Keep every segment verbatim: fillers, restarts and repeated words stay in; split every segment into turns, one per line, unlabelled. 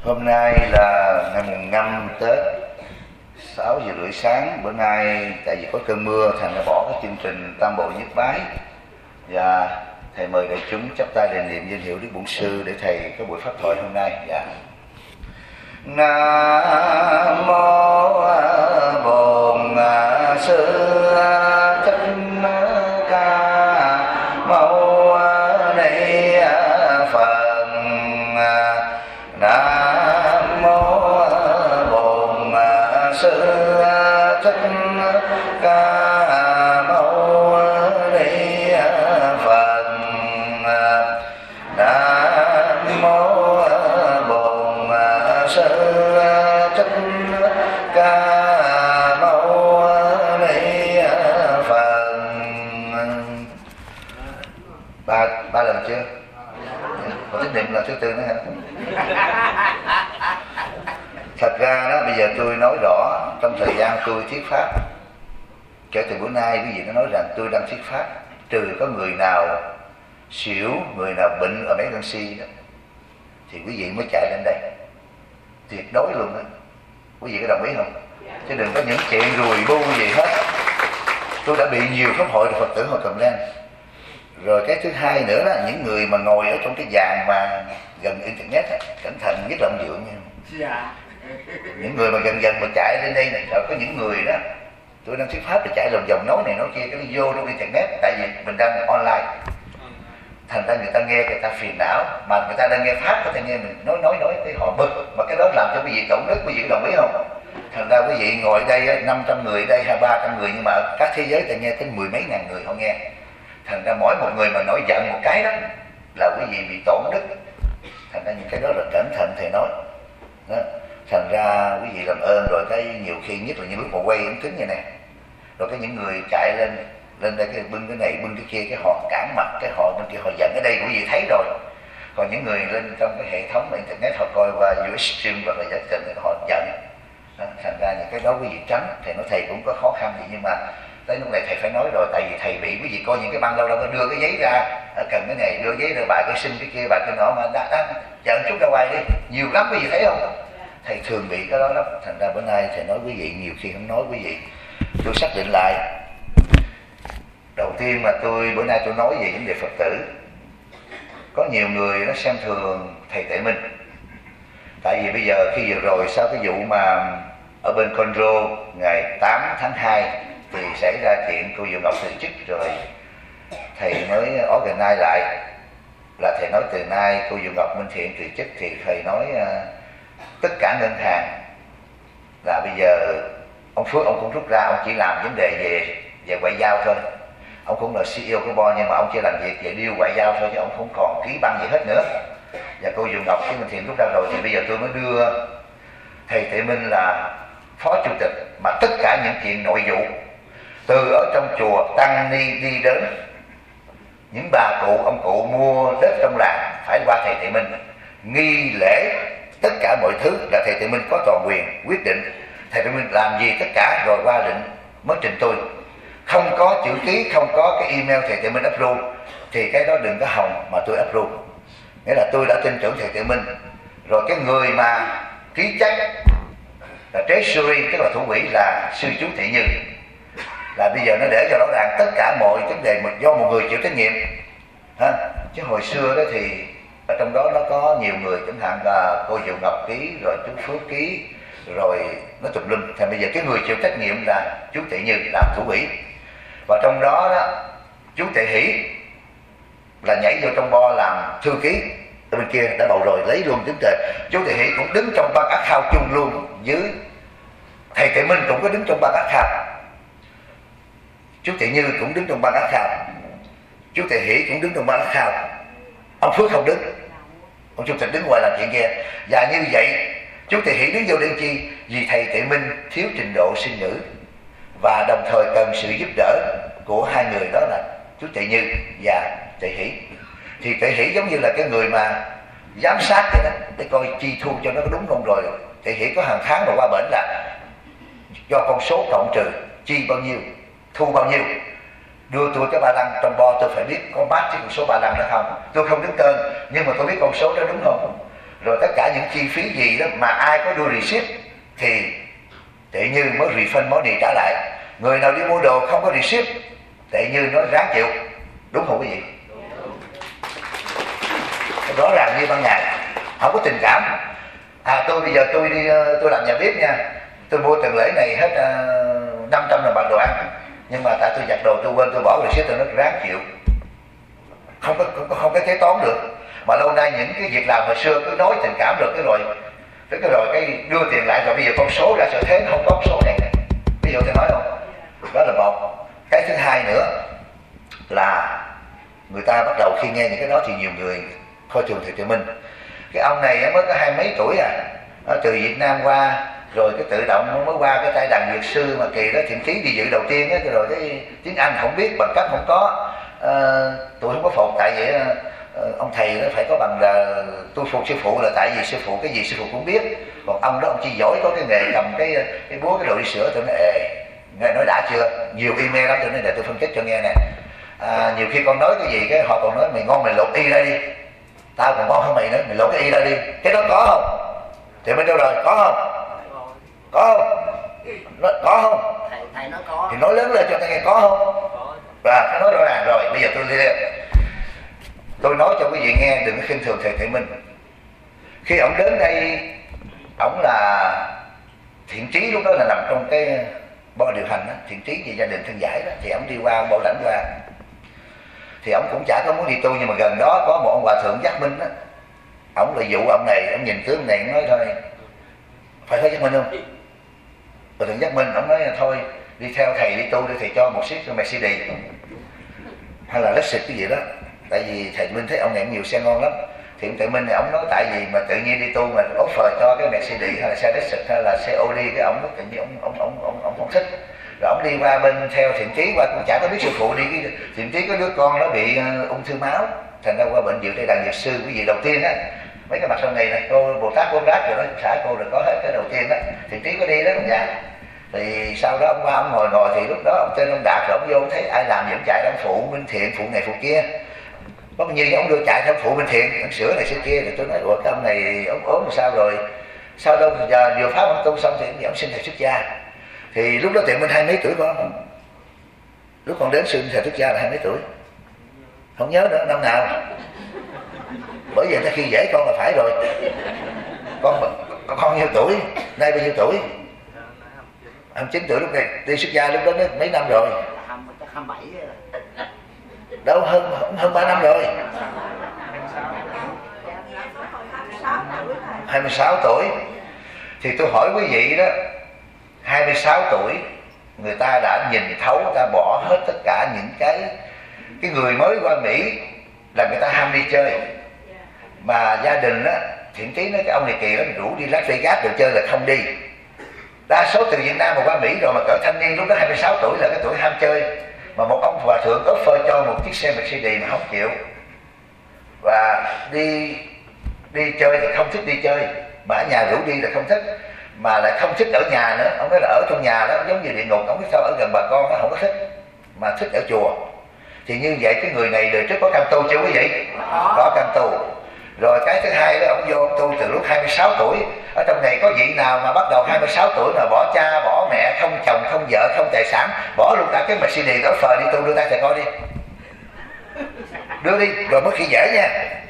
Hôm nay là ngày mùng năm Tết, sáu giờ rưỡi sáng. Bữa nay tại vì có cơn mưa thành ra bỏ cái chương trình Tam Bộ Nhất Bái, và thầy mời đại chúng chắp tay đền niệm danh hiệu Đức Bổn Sư để thầy có buổi pháp thoại hôm nay. Dạ. Nam mô Bổn Sư Thích Ca Mâu Ni Phật. Nam mô Bổn Sư Thích Ca Mâu Ni Phật. Nam mô Bổn Sư Thích Ca Mâu Ni Phật. Ba ba lần chưa? Có tính niệm là thứ tư nữa hả? Thật ra đó, bây giờ tôi nói rõ, trong thời gian tôi thuyết pháp, kể từ bữa nay quý vị nó nói rằng tôi đang thuyết pháp, trừ có người nào xỉu, người nào bệnh ở mấy con si đó, thì quý vị mới chạy lên đây. Tuyệt đối luôn đó. Quý vị có đồng ý không? Chứ đừng có những chuyện rùi bu gì hết. Tôi đã bị nhiều pháp hội Phật tử họ cầm lên. Rồi cái thứ hai nữa là những người mà ngồi ở trong cái dàn mà gần internet ấy, cẩn thận nhất là ông Dượng nha. Dạ. Những người mà gần gần mà chạy lên đây này, có những người đó, tôi đang thuyết pháp thì chạy lòng vòng nói này nói kia, cái nó vô trong internet, tại vì mình đang online. Thành ra người ta nghe người ta phiền não, mà người ta đang nghe pháp, người ta nghe mình nói nói nói cái họ bực, mà cái đó làm cho quý vị tổn đức. Quý vị đồng ý không? Thành ra quý vị ngồi ở đây năm trăm người ở đây hay ba trăm người, nhưng mà các thế giới ta nghe tới mười mấy ngàn người họ nghe. Thành ra mỗi một người mà nổi giận một cái đó là quý vị bị tổn đức. Thành ra những cái đó là cẩn thận thầy nói đó. Thành ra quý vị làm ơn, rồi cái nhiều khi nhất là những lúc mà quay ống kính như này, rồi cái những người chạy lên lên đây cái bưng cái này bưng cái kia, cái họ cản mặt, cái họ bên kia họ giận ở đây, quý vị thấy rồi. Còn những người lên trong cái hệ thống internet họ coi qua u ét stream hoặc là giá trình thì họ giận đó. Thành ra những cái đó quý vị tránh. Thầy nói thầy cũng có khó khăn gì, nhưng mà tới lúc này thầy phải nói rồi, tại vì thầy bị quý vị coi những cái băng đâu đâu có đưa cái giấy ra, cần cái này đưa giấy, rồi bài cái xin cái kia, bài cái nọ, mà đã, đã, giận chút ra ngoài đi, nhiều lắm quý vị thấy không? Thầy thường bị cái đó lắm. Thành ra bữa nay thầy nói quý vị nhiều khi không nói quý vị. Tôi xác định lại, đầu tiên mà tôi bữa nay tôi nói về vấn đề Phật tử. Có nhiều người nó xem thường thầy Tuệ Minh. Tại vì bây giờ khi vừa rồi sau cái vụ mà ở bên Conro ngày tám tháng hai thì xảy ra chuyện cô Diệu Ngọc từ chức, rồi thầy mới organize lại là thầy nói từ nay cô Diệu Ngọc Minh Thiện từ chức, thì thầy nói uh, tất cả ngân hàng là bây giờ ông Phước ông cũng rút ra, ông chỉ làm vấn đề về về ngoại giao thôi. Ông cũng là xê e ô của Bo, nhưng mà ông chỉ làm việc về deal ngoại giao thôi, chứ ông không còn ký băng gì hết nữa. Và cô Diệu Ngọc với Minh Thiện rút ra rồi, thì bây giờ tôi mới đưa thầy Tuệ Minh là phó chủ tịch, mà tất cả những chuyện nội vụ từ ở trong chùa tăng ni đi đến những bà cụ ông cụ mua đất trong làng phải qua thầy Tuệ Minh. Nghi lễ tất cả mọi thứ là thầy Tuệ Minh có toàn quyền quyết định. Thầy Tuệ Minh làm gì tất cả rồi qua lệnh mới trình tôi. Không có chữ ký, không có cái email thầy Tuệ Minh approve thì cái đó đừng có hòng mà tôi approve. Nghĩa là tôi đã tin tưởng thầy Tuệ Minh. Rồi cái người mà ký check là treasury, tức là thủ quỹ, là sư chú Thị Như. Là bây giờ nó để cho rõ ràng tất cả mọi vấn đề mà do một người chịu trách nhiệm ha. Chứ hồi xưa đó thì ở trong đó nó có nhiều người, chẳng hạn là cô Diệu Ngọc ký, rồi chú Phước ký, rồi nó tùm lum. Thì bây giờ cái người chịu trách nhiệm là chú Thị Như làm thủ quỹ. Và trong đó đó chú Tệ Hỷ là nhảy vô trong Bo làm thư ký. Ở bên kia đã bầu rồi, lấy luôn tính trời. Chú Tệ Hỷ cũng đứng trong ban ác khao chung luôn với thầy Tuệ Minh, cũng có đứng trong ban ác khao. Chú Thị Như cũng đứng trong ban ác khao, chú Tệ Hỷ cũng đứng trong ban ác khao. Ông Phước không đứng, ông chủ tịch đứng ngoài làm chuyện kia. Và như vậy chú Tệ Hỷ đứng vô để chi? Vì thầy Tuệ Minh thiếu trình độ sinh ngữ, và đồng thời cần sự giúp đỡ của hai người đó là chú Tệ Như và Tệ Hỷ. Thì Tệ Hỷ giống như là cái người mà giám sát vậy đó, để coi chi thu cho nó có đúng không. Rồi Tệ Hỷ có hàng tháng mà qua bển là do con số cộng trừ chi bao nhiêu, thu bao nhiêu, đưa tôi cái ba lăng trong Bo, tôi phải biết có mát cái con số ba lăng đó không. Tôi không đứng tên nhưng mà tôi biết con số đó đúng không. rồi tất cả những chi phí gì đó mà ai có đưa receipt thì tự như mới refund money trả lại. Người nào đi mua đồ không có receipt tự như nó ráng chịu, đúng không quý vị? Rõ ràng như ban ngày, không có tình cảm. À tôi bây giờ tôi đi tôi làm nhà bếp nha, tôi mua tuần lễ này hết uh, năm trăm đồng bạc đồ ăn, nhưng mà tại tôi giặt đồ tôi quên tôi bỏ receipt tôi nó ráng chịu, không có không, không có kế toán được. Mà lâu nay những cái việc làm hồi xưa cứ nói tình cảm được cái rồi cái cái rồi cái đưa tiền lại, rồi bây giờ con số ra sợ thế nó không có con số này, này. Ví dụ tôi nói không, đó là một cái. Thứ hai nữa là người ta bắt đầu khi nghe những cái đó thì nhiều người coi thường thầy Tuệ Minh. Cái ông này mới có hai mấy tuổi à, ở từ Việt Nam qua rồi cái tự động nó mới qua cái tay đàn dược sư mà kỳ đó thiện chí đi dự đầu tiên á, rồi cái tiếng Anh không biết, bằng cấp không có, à, tôi không có phục tại vì à, ông thầy nó phải có bằng là tôi phục sư phụ là tại vì sư phụ cái gì sư phụ cũng biết, còn ông đó ông chỉ giỏi có cái nghề cầm cái cái búa cái đồ đi sửa. Tôi nói ê, nghe nói đã chưa, nhiều email lắm, tôi nói để tôi phân tích cho nghe nè. À, nhiều khi con nói cái gì cái họ còn nói mày ngon mày lột y ra đi, tao còn ngon hơn mày nữa, mày lột cái y ra đi. Cái đó có không? Thì bên đâu rồi, có không? Có không? Nó, có không?
Thầy, thầy nói có.
Thì nói lớn lên cho ta nghe, có không? Và nó nói rõ ràng rồi. Bây giờ tôi đi đây, tôi nói cho quý vị nghe, đừng khinh thường thầy Tuệ Minh. Khi ông đến đây, ông là thiện chí, lúc đó là nằm trong cái ban điều hành đó, thiện chí về gia đình thân giải đó, thì ông đi qua, ông bảo lãnh qua, thì ông cũng chả có muốn đi tu, nhưng mà gần đó có một ông hòa thượng Giác Minh đó, ông lại dụ ông này, ông nhìn tướng này, ông nói thôi, phải thấy Giác Minh không? Hòa thượng Giác Minh, ông nói thôi đi theo thầy đi tu đi, thầy cho một chiếc Mercedes hay là Lexus cái gì đó, tại vì thầy Minh thấy ông này nhiều xe ngon lắm. Thì ông Tuệ Minh này ông nói tại vì mà tự nhiên đi tu mà offer cho cái Mercedes hay là xe Lexus hay là xe Audi, cái ông tự nhiên ông ông ông ông ông không thích. Rồi ông đi qua bên theo thiện chí qua, cũng chả có biết sư phụ đi, cái thiện chí có đứa con nó bị uh, ung thư máu, thành ra qua bệnh viện đây đàn dược sư quý vị đầu tiên á, mấy cái mặt sau này này cô Bồ Tát Bồ Tát rồi đó xã cô rồi có hết cái đầu tiên đó, thiện chí có đi đó không dạ. Thì sau đó ông qua ông ngồi ngồi thì lúc đó ông tên ông Đạt rồi ông vô ông thấy ai làm gì ông chạy, ông phụ Minh Thiện phụ này phụ kia, có bao nhiêu ông đưa chạy theo phụ Minh Thiện, ông sửa này sửa kia. Rồi tôi nói ủa cái ông này ông ốm làm sao rồi, sau đâu giờ vừa pháp ông tu xong thì ông xin thầy xuất gia. Thì lúc đó Tuệ Minh hai mấy tuổi con, lúc còn đến xin thầy xuất gia là hai mấy tuổi, không nhớ nữa năm nào, bởi vì ta khi dễ con là phải rồi. Con con, con nhiêu tuổi, nay bao nhiêu tuổi? hai mươi chín tuổi lúc này, đi xuất gia lúc đó mấy năm rồi?
hai mươi bảy rồi.
Đâu hơn hơn ba năm rồi. hai mươi sáu tuổi. Thì tôi hỏi quý vị đó, hai mươi sáu tuổi người ta đã nhìn thấu, người ta bỏ hết tất cả những cái cái người mới qua Mỹ là người ta ham đi chơi, mà gia đình á thiện chí nói cái ông này kỳ lắm, rủ đi Las Vegas rồi chơi là không đi. Đa số từ Việt Nam mà qua Mỹ rồi, mà cỡ thanh niên lúc đó hai mươi sáu tuổi là cái tuổi ham chơi, mà một ông hòa thượng offer cho một chiếc xe Mercedes mà không chịu, và đi đi chơi thì không thích đi chơi, mà ở nhà rủ đi là không thích, mà lại không thích ở nhà nữa. Ông nói là ở trong nhà đó giống như địa ngục, ông biết sao, ở gần bà con nó không có thích, mà thích ở chùa. Thì như vậy cái người này đời trước có cam tu chưa quý vị? Có cam tu. Rồi cái thứ hai đó, ông vô ông tu từ lúc hai mươi sáu tuổi. Ở trong này có vị nào mà bắt đầu hai mươi sáu tuổi mà bỏ cha, bỏ mẹ, không chồng, không vợ, không tài sản, bỏ luôn cả cái Mercedes đó phờ đi tu, đưa tay thầy coi đi, đưa đi rồi mới khi dễ nha.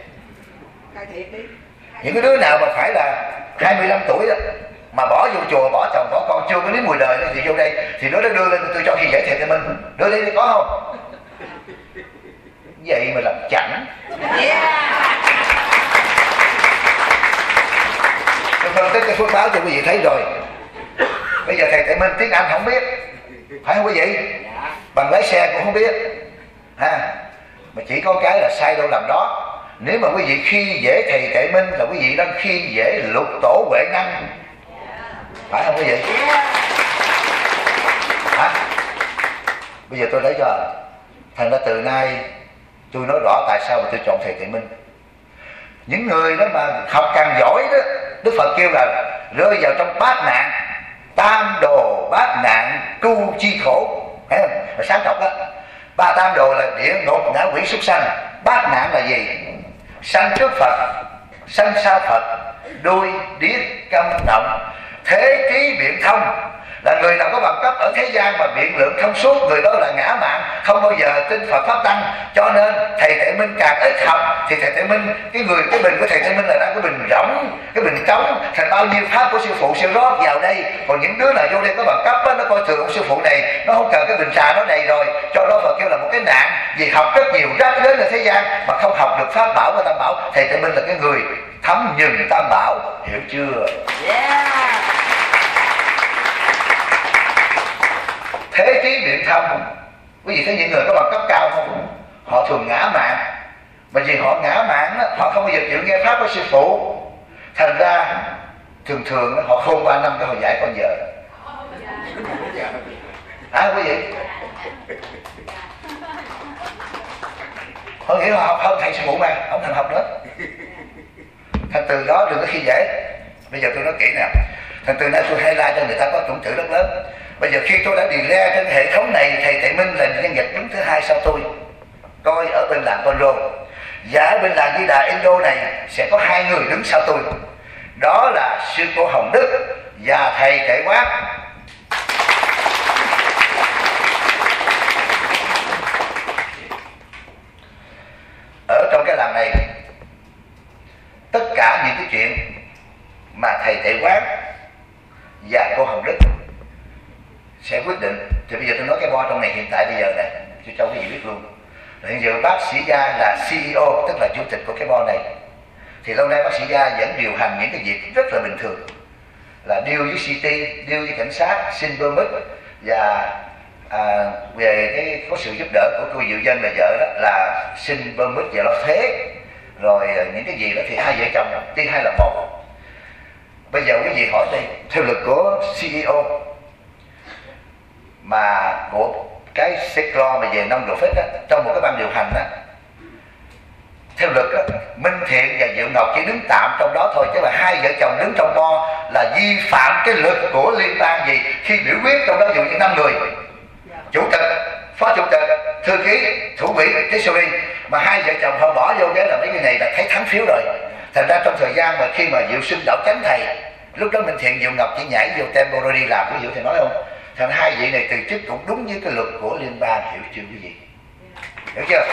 Những cái đứa nào mà phải là hai mươi lăm tuổi đó mà bỏ vô chùa, bỏ chồng, bỏ con, chưa có đến mùi đời đó, thì vô đây thì nó đưa lên tôi cho khi dễ thầy Tuệ Minh, đưa đi, có không? Vậy mà làm chẳng. Tôi phân tích cái phước báo cho quý vị thấy rồi. Bây giờ thầy Tuệ Minh tiếng Anh không biết, phải không quý vị? Bằng lái xe cũng không biết ha. Mà chỉ có cái là sai đâu làm đó. Nếu mà quý vị khi dễ thầy Tuệ Minh là quý vị đang khi dễ lục tổ Huệ Năng, phải không quý vị? Hả? Bây giờ tôi lấy cho thành ra từ nay tôi nói rõ tại sao mà tôi chọn thầy Tuệ Minh. Những người đó mà học càng giỏi đó, Đức Phật kêu là rơi vào trong bát nạn, tam đồ bát nạn cu chi khổ, thấy không? Là sáng đọc đó. Ba tam đồ là địa ngục, ngạ quỷ, súc sanh. Bát nạn là gì? Sanh trước Phật, sanh sao Phật, đuôi điếc câm động, thế trí biện thông. Là người nào có bằng cấp ở thế gian mà biện lượng thông suốt, người đó là ngã mạn, không bao giờ tin Phật pháp tăng. Cho nên thầy Tuệ Minh càng ít học thì thầy Tuệ Minh, cái người cái bình của thầy Tuệ Minh là đang cái bình rỗng, cái bình trống, thành bao nhiêu pháp của sư phụ sẽ rót vào đây. Còn những đứa nào vô đây có bằng cấp đó, nó coi thường ông sư phụ này, nó không cần cái bình trà nó đầy rồi. Cho đó Phật kêu là một cái nạn, vì học rất nhiều rác rến ở thế gian mà không học được pháp bảo và tam bảo. Thầy Tuệ Minh là cái người thấm nhừng tam bảo, hiểu chưa?
Yeah.
Thế trí biện thông. Quý vị thấy những người có bằng cấp cao không? Họ thường ngã mạn. Mà vì họ ngã mạn đó, họ không bao giờ chịu nghe pháp của sư phụ. Thành ra thường thường đó, họ khôn ba năm cho họ dạy con vợ. Hả quý vị? Họ nghĩ họ học hơn thầy sư phụ mà không thành học nữa. Thành từ đó đừng có khi dễ. Bây giờ tôi nói kỹ nè. Thành từ nay tôi hay la cho người ta có chủng tử rất lớn. Bây giờ khi tôi đã delay trên hệ thống này, thầy Tuệ Minh là nhân vật đứng thứ hai sau tôi. Coi ở bên làng Conro và ở bên làng Di Đà Indo này sẽ có hai người đứng sau tôi. Đó là sư cô Hồng Đức và thầy Tuệ Quán. Ở trong cái làng này, tất cả những cái chuyện mà thầy Tuệ Quán và cô Hồng Đức sẽ quyết định. Thì bây giờ tôi nói cái bo trong này hiện tại bây giờ này, tôi cho quý vị biết luôn. Hiện giờ bác sĩ Gia là xê e ô, tức là chủ tịch của cái bo này. Thì lâu nay bác sĩ Gia vẫn điều hành những cái việc rất là bình thường, là deal với xê tê, deal với cảnh sát, xin permit và à, về cái có sự giúp đỡ của cô Diệu Dân là vợ đó, là xin permit và lo thuế, rồi những cái gì đó thì hai vợ chồng tiên hai là một. Bây giờ quý vị hỏi đây, theo luật của xê e ô mà của cái sector mà về nông độ phết á, trong một cái ban điều hành á, theo luật á, Minh Thiện và Diệu Ngọc chỉ đứng tạm trong đó thôi, chứ là hai vợ chồng đứng trong bo là vi phạm cái luật của liên bang gì khi biểu quyết trong đó dụ như năm người, chủ tịch, phó chủ tịch, thư ký, thủ quỹ, treasury, mà hai vợ chồng họ bỏ vô cái là mấy người này là thấy thắng phiếu rồi. Thành ra trong thời gian mà khi mà Diệu Sinh đảo chánh thầy, lúc đó Minh Thiện, Diệu Ngọc chỉ nhảy vô temporary làm, ví dụ thầy nói không? Thành hai vị này từ chức cũng đúng với cái luật của liên bang, hiểu chưa quý vị? Hiểu chưa?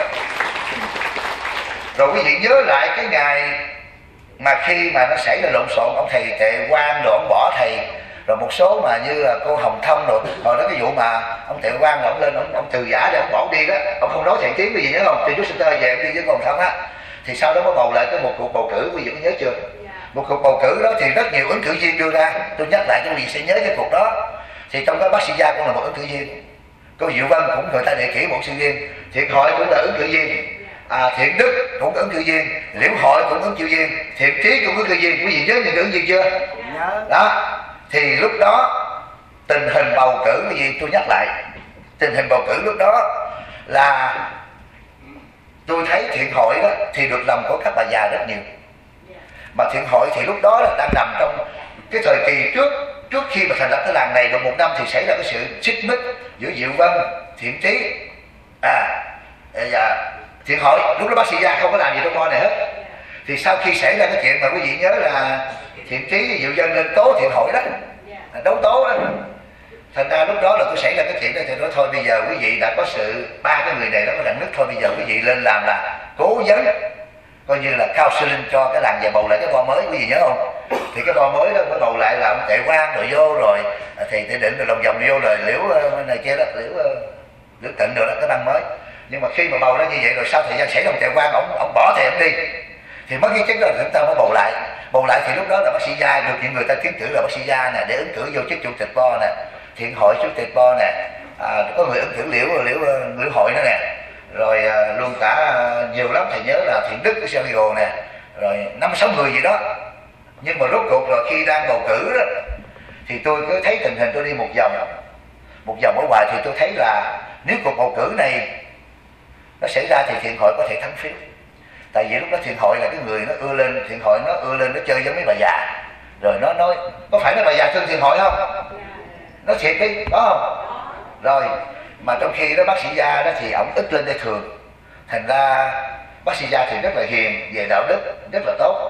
Rồi quý vị nhớ lại cái ngày mà khi mà nó xảy ra lộn xộn, ông thầy Tệ Quang rồi ông bỏ thầy, rồi một số mà như là cô Hồng Thông rồi, hồi đó cái vụ mà ông Tệ Quang là ông lên ông, ông từ giả để ông bỏ đi đó, ông không nói thiện tiếng cái gì nhớ không? Thì chú Sinh Tơ về ông đi với cô Hồng Thông á, thì sau đó mới bầu lại cái một cuộc bầu cử, quý vị có nhớ chưa? Một cuộc bầu cử đó thì rất nhiều ứng cử viên đưa ra, tôi nhắc lại cho quý vị sẽ nhớ cái cuộc đó. Thì trong đó bác sĩ Gia cũng là một ứng cử viên, cô Diệu Vân cũng người ta đề cử một ứng cử viên, Thiện Hội cũng là ứng cử viên, à, Thiện Đức cũng ứng cử viên, Liễu Hội cũng ứng cử viên, Thiện Trí cũng ứng cử viên. Quý vị nhớ những ứng viên chưa?
Nhớ.
Đó, thì lúc đó tình hình bầu cử cái gì tôi nhắc lại, tình hình bầu cử lúc đó là tôi thấy Thiện Hội đó thì được lòng của các bà già rất nhiều, mà Thiện Hội thì lúc đó là đang nằm trong cái thời kỳ trước trước khi mà thành lập cái làng này được một năm thì xảy ra cái sự xích mích giữa Diệu Vân, Thiện Trí, à và Thiện Hội. Lúc đó bác sĩ Gia không có làm gì trong bo này hết. Thì sau khi xảy ra cái chuyện mà quý vị nhớ là Thiện Trí với Diệu Vân lên tố Thiện Hội đó, đấu tố đó, thành ra lúc đó là tôi xảy ra cái chuyện đó thì nói thôi bây giờ quý vị đã có sự ba cái người này đó có đặng nước, thôi bây giờ quý vị lên làm là cố vấn, coi như là counseling cho cái làng và bầu lại cái bo mới, quý vị nhớ không? Thì cái bo mới đó mới bầu lại là ông Tệ Quang rồi vô rồi thì Tệ Định rồi lòng vòng vô rồi Liễu này kia đó, Liễu Liễu Tịnh rồi đó, cái băng mới. Nhưng mà khi mà bầu ra như vậy rồi sau thời gian xảy ra ông Tệ Quang ông ông bỏ thầy ông đi, thì mất cái chức đó chúng ta mới bầu lại. Bầu lại thì lúc đó là bác sĩ Gia được những người ta tiến cử là bác sĩ Gia nè để ứng cử vô chức chủ tịch bo nè, Thiện Hội chủ tịch bo nè, à, có người ứng cử Liễu Liễu Liễu Hội nữa nè, rồi à, luôn cả à, nhiều lắm, thầy nhớ là Thiện Đức của Sergio nè, rồi năm sáu người gì đó. Nhưng mà rốt cuộc rồi khi đang bầu cử đó thì tôi cứ thấy tình hình, tôi đi một vòng một vòng ở ngoài thì tôi thấy là nếu cuộc bầu cử này nó xảy ra thì Thiện Hội có thể thắng phiếu. Tại vì lúc đó Thiện Hội là cái người nó ưa lên, Thiện Hội nó ưa lên nó chơi với mấy bà già, rồi nó nói có phải là bà già thương Thiện Hội không, nó thiệt đi có không. Rồi mà trong khi đó bác sĩ Gia đó thì ổng ít lên đây thường, thành ra bác sĩ Gia thì rất là hiền về đạo đức, rất là tốt.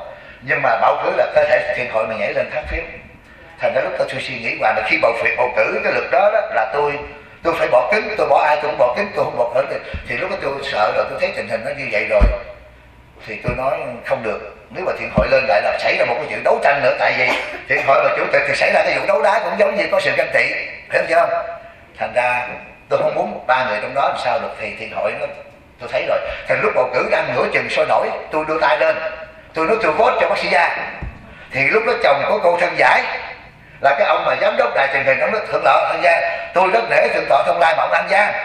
Nhưng mà bầu cử là cơ thể thiện hội mà nhảy lên phát phiếu. Thành ra lúc tôi suy nghĩ hoài, mà khi bầu phiếu bầu cử cái lực đó, đó là tôi tôi phải bỏ cứng, tôi bỏ ai tôi cũng bỏ cứng, tôi không bỏ cứng. Thì, thì lúc đó tôi sợ rồi, tôi thấy tình hình nó như vậy rồi, thì tôi nói không được. Nếu mà thiện hội lên lại là xảy ra một cái chuyện đấu tranh nữa, tại vì thiện hội mà chủ tịch thì xảy ra cái vụ đấu đá cũng giống như có sự ganh tị, hiểu chưa không? Thành ra tôi không muốn ba người trong đó làm sao được, thì thiện hội nó tôi thấy rồi. Thành lúc bầu cử đang nửa chừng sôi nổi, tôi đưa tay lên, tôi nói tôi vote cho bác sĩ Gia. Thì lúc đó chồng của cô Thân Giải là cái ông mà giám đốc đài truyền hình, ông nói thượng tọa Thân Giang, tôi rất nể thượng tọa Thông Lai mà ông An Giang.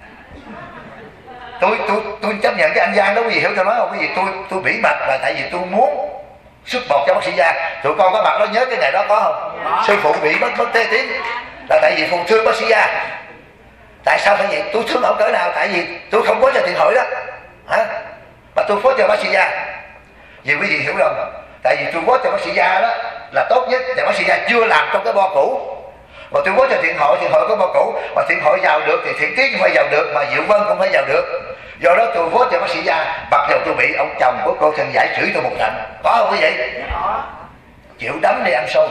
Tôi tôi tôi chấp nhận cái anh Giang đó, cái gì hiểu tôi nói không? Cái gì tôi tôi bỉ mặt là tại vì tôi muốn xuất bột cho bác sĩ Gia. Tụi con có mặt đó nhớ cái ngày đó có không? Đó. Sư phụ bị mất mất tê tiếng là tại vì phụ thương bác sĩ Gia. Tại sao phải vậy? Tôi thương ông cỡ nào? Tại vì tôi không có cho thiện hội đó, hả? Mà tôi phốt cho bác sĩ Gia. Vì quý vị hiểu không? Tại vì tôi vote cho bác sĩ Gia đó là tốt nhất, thì bác sĩ Gia chưa làm trong cái bo cũ. Mà tôi vote cho thiện hội, thiện hội có bo cũ, mà thiện hội vào được thì thiện trí cũng phải vào được, mà Diệu Vân cũng phải vào được. Do đó tôi vote cho bác sĩ Gia, mặc dù tôi bị ông chồng của cô Thân Giải chửi tôi một trận. Có không quý vị? Chịu đấm đi ăn xôi.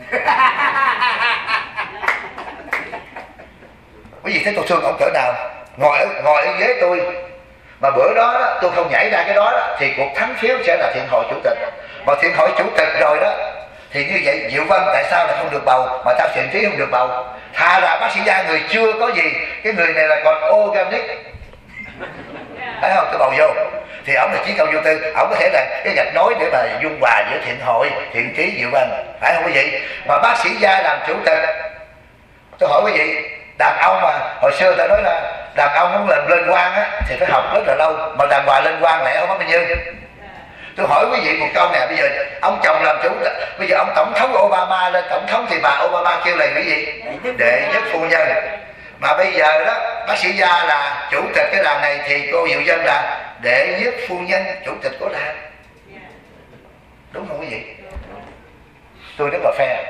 Quý vị thấy tôi thương ông cỡ nào? Ngồi ở, ngồi ở ghế tôi, mà bữa đó, đó tôi không nhảy ra cái đó, đó thì cuộc thắng phiếu sẽ là thiện hội chủ tịch. Mà thiện hội chủ tịch rồi đó thì như vậy Diệu Vân tại sao là không được bầu, mà Thao Thiện Trí không được bầu? Thà là bác sĩ Gia người chưa có gì, cái người này là còn organic, phải không? Tôi bầu vô thì ông là chí công vô tư, ông có thể là cái gạch nối để mà dung hòa giữa thiện hội, Thiện Trí, Diệu Vân, phải không quý vị? Mà bác sĩ Gia làm chủ tịch, tôi hỏi quý vị, đàn ông mà hồi xưa ta nói là đàn ông muốn làm lên quan á thì phải học rất là lâu, mà đàn bà lên quan lẽ không có bao nhiêu. Tôi hỏi quý vị một câu nè, bây giờ ông chồng làm chủ, bây giờ ông tổng thống Obama lên tổng thống thì bà Obama kêu là cái gì? Đệ nhất phu nhân. Mà bây giờ đó bác sĩ Gia là chủ tịch cái đàn này thì cô Diệu Vân là đệ nhất phu nhân chủ tịch của đàn. Đúng không quý vị? Tôi rất là fair.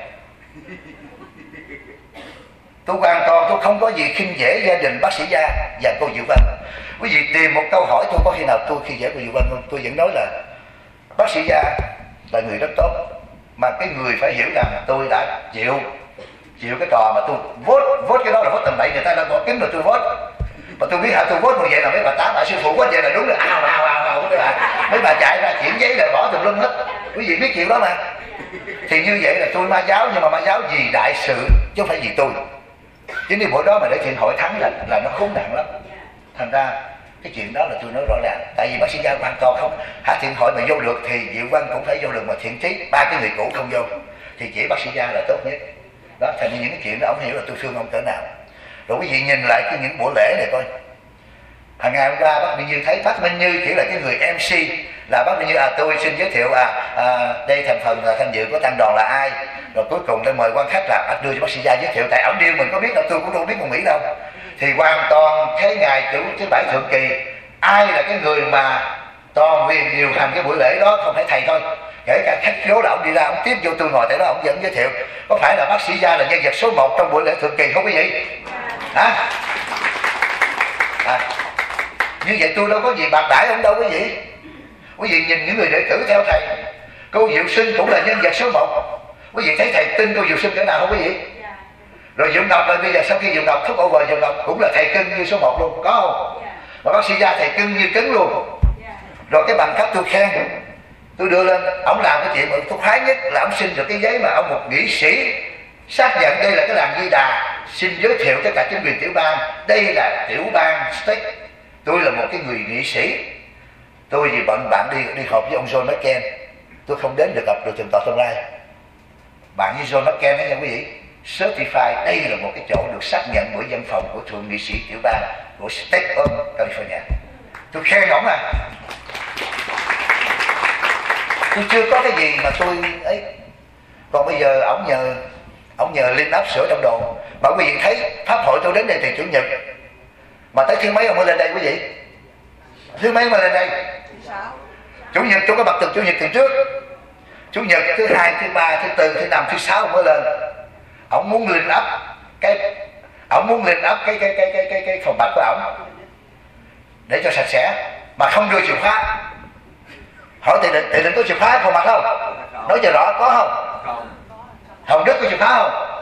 Tôi hoàn toàn tôi không có gì khinh dễ gia đình bác sĩ Gia và cô Diệu Vân. Quý vị tìm một câu hỏi tôi có khi nào tôi khinh dễ cô Diệu Vân không? Tôi vẫn nói là bác sĩ Gia là người rất tốt, mà cái người phải hiểu rằng tôi đã chịu chịu cái trò mà tôi vote vote cái đó là vote tầm bậy, người ta đã bỏ kính rồi tôi vote. Mà tôi biết hả, tôi vote như vậy là mấy bà tám bà sư phụ vote vậy là đúng rồi, ào ào ào ào mấy bà mấy bà chạy ra chuyển giấy là bỏ tùm lum hết. Quý vị biết chuyện đó mà. Thì như vậy là tôi ma giáo, nhưng mà ma giáo vì đại sự chứ không phải vì tôi. Chứ nếu bữa đó mà để thiện hội thắng là là nó khốn nạn lắm. Thành ra cái chuyện đó là tôi nói rõ ràng. Tại vì bác sĩ Gia hoàn toàn không, hả thiện hội mà vô được thì Diệu Vân cũng phải vô được, mà Thiện Trí, ba cái người cũ không vô thì chỉ bác sĩ Gia là tốt nhất. Đó, thành như những cái chuyện đó ông hiểu là tôi thương ông cỡ nào. Rồi quý vị nhìn lại cái những buổi lễ này coi. Hàng ngày hôm qua bác Minh Như thấy bác Minh Như chỉ là cái người em xê, là bác Minh Như à tôi xin giới thiệu à, à đây thành phần là tham dự của tăng đoàn là ai, rồi cuối cùng để mời quan khách là bác đưa cho bác sĩ Gia giới thiệu, tại ổng điêu mình có biết đâu, tôi cũng đâu biết con Mỹ đâu. Thì hoàn toàn cái ngày chủ thứ bảy thượng kỳ, ai là cái người mà toàn quyền điều hành cái buổi lễ đó, không phải thầy thôi, kể cả khách khứa là ông đi ra ông tiếp vô tôi ngồi tại đó ông vẫn giới thiệu. Có phải là bác sĩ Gia là nhân vật số một trong buổi lễ thượng kỳ không quý vị? Hả? À, như vậy tôi đâu có gì bạc đãi ông đâu quý vị. Quý vị nhìn những người đệ tử theo thầy, cô Diệu Sinh cũng là nhân vật số một. Quý vị thấy thầy tin cô Diệu Sinh cỡ nào không quý vị? Rồi Diệu Ngọc là bây giờ sau khi Diệu Ngọc thúc over Diệu Ngọc cũng là thầy cưng như số một luôn, có không? Mà bác sĩ Gia thầy cưng như cứng luôn. Rồi cái bằng cấp tôi khen, tôi đưa lên, ông làm cái chuyện mà tôi khoái nhất là ông xin được cái giấy mà ông một nghị sĩ xác nhận đây là cái làng Di Đà, xin giới thiệu tất cả chính quyền tiểu bang, đây là tiểu bang state, tôi là một cái người nghị sĩ. Tôi vì bận bạn đi đi họp với ông John McCain, tôi không đến được gặp được thượng tọa Tương Lai. Bạn với John McCain đó nha quý vị, certify đây là một cái chỗ được xác nhận bởi văn phòng của thượng nghị sĩ tiểu bang của State of California. Tôi khen ổng à. Tôi chưa có cái gì mà tôi ấy. Còn bây giờ ổng nhờ ổng nhờ lên áp sửa trong đồ. Mà quý vị thấy pháp hội tôi đến đây thì chủ nhật, mà tới thứ mấy ông mới lên đây quý vị? Thứ mấy mà lên đây? Chủ nhật tôi có bật từ chủ nhật từ trước. Chủ nhật thứ hai, thứ ba, thứ tư, thứ năm, thứ sáu mới lên. Ổng muốn lên áp cái ổng muốn lên áp cái cái cái cái cái cái phòng bạch của ổng để cho sạch sẽ, mà không đưa chìa khóa. Hỏi tiền định tiền định có chìa khóa phòng bạch không? Nói cho rõ, có không?
Không.
Hồng Đức có chìa khóa không?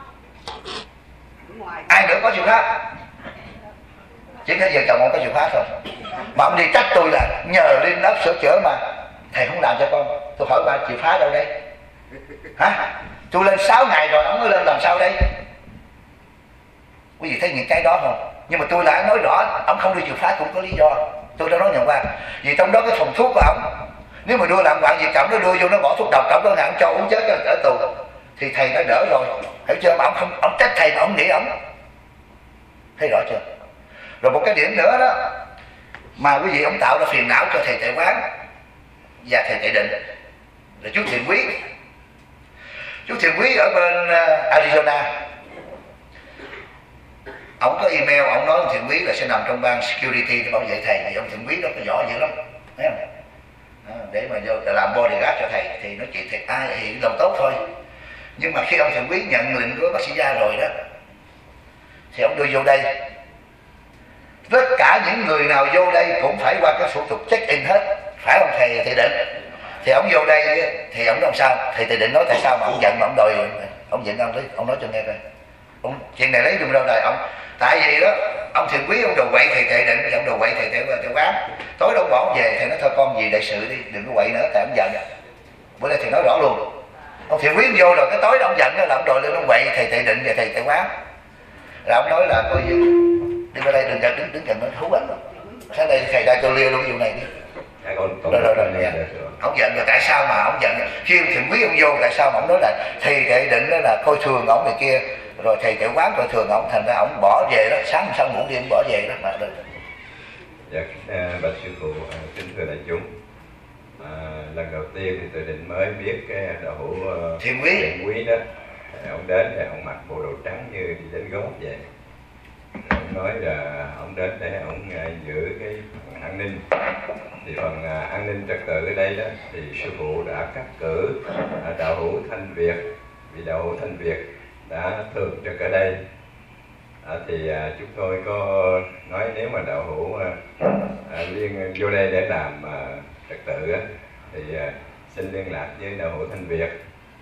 Ai nữa có chìa khóa? Chỉ có vợ chồng ông có chìa khóa thôi. Mà ông đi trách tôi là nhờ lên lớp sửa chữa mà thầy không làm cho con. Tôi hỏi ba chìa khóa đâu đây? Hả? Tôi lên sáu ngày rồi, ông mới lên làm sao đây? Quý vị thấy những cái đó không? Nhưng mà tôi lại nói rõ, ông không đưa chìa khóa cũng có lý do. Tôi đã nói nhận qua. Vì trong đó cái phòng thuốc của ông, nếu mà đưa làm quạng gì chồng nó đưa vô nó bỏ thuốc độc, trọng nó ngạn cho uống chết cho ở tù, thì thầy đã đỡ rồi. Hiểu chưa? Mà ông không, ông trách thầy mà ông nghĩ ông. Thấy rõ chưa? Rồi một cái điểm nữa đó, mà quý vị ông tạo ra phiền não cho thầy Tệ Quán và thầy Tệ Định là chú Thiện Quý. Chú Thiện Quý ở bên uh, Arizona, ông có email, ông nói ông Thiện Quý là sẽ nằm trong ban security để bảo vệ thầy. Thì ông Thiện Quý đó có giỏi dữ lắm, thấy không? À, để mà vô làm bodyguard cho thầy thì nói chuyện thiệt ai thì lòng tốt thôi. Nhưng mà khi ông Thiện Quý nhận lệnh của bác sĩ Gia rồi đó, thì ông đưa vô đây, tất cả những người nào vô đây cũng phải qua cái thủ tục check in hết, phải không thầy Tệ Định? Thì ông vô đây thì ông nói sao? Thầy Tệ Định nói tại sao mà ông giận mà ông đòi, ông giận ông, ông nói cho nghe coi. Ông, chuyện này lấy đừng đâu đời ông. Tại vì đó ông Thiện Quý ông đồ quậy thầy Tệ Định, thì ông đồ quậy thầy Tệ Tệ Quán. Tối đâu bỏ về thầy nói thôi con gì đại sự đi, đừng có quậy nữa tại ông giận. Bữa nay thầy nói rõ luôn. Ông Thiện Quý ông vô rồi cái tối đó ông giận đó là ông đòi lên ông quậy thầy Tệ Định và thầy Tệ Quán. Rồi ông nói là coi như đi qua đây đừng gần đứng đứng gần nó thú anh. Sáng đây thầy đây tôi lia luôn vụ này đi. Rồi rồi rồi. Ông giận rồi tại sao mà ông giận? Khi ông Thiện Quý ông vô tại sao mà ông nói là thầy Tệ Định đó là coi thường ông này kia, rồi thầy Tệ Quán coi thường ông, thành ra ông bỏ về đó, sáng sau ngủ đêm bỏ về đó mà được.
Dạ, bạch sư phụ, kính thưa đại chúng. À, lần đầu tiên thì tôi định mới biết cái đạo hữu uh,
Thiện Quý.
Thiện Quý đó, ông đến thì ông mặc bộ đồ trắng như đi đến gót vậy. Ông nói là ông đến để ông uh, giữ cái phần an ninh. Thì phần uh, an ninh trật tự ở đây đó thì sư phụ đã cắt cử uh, đạo hữu Thanh Việt, vì đạo hữu Thanh Việt đã thường trực ở đây. À, thì à, chúng tôi có nói nếu mà đạo hữu à, à, liên vô đây để làm à, trật tự á, thì à, xin liên lạc với đạo hữu Thanh Việt.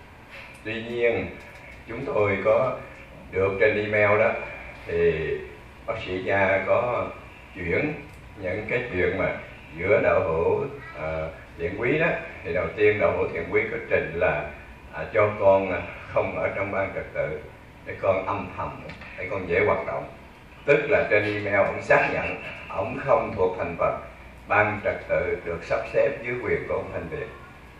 Tuy nhiên chúng tôi có được trên email đó thì bác sĩ Gia có chuyển những cái chuyện mà giữa đạo hữu à, Thiện Quý đó, thì đầu tiên đạo hữu Thiện Quý có trình là à, cho con à, không ở trong ban trật tự để con âm thầm, để con dễ hoạt động. Tức là trên email ông xác nhận ông không thuộc thành phần ban trật tự được sắp xếp dưới quyền của ông Thanh Việt.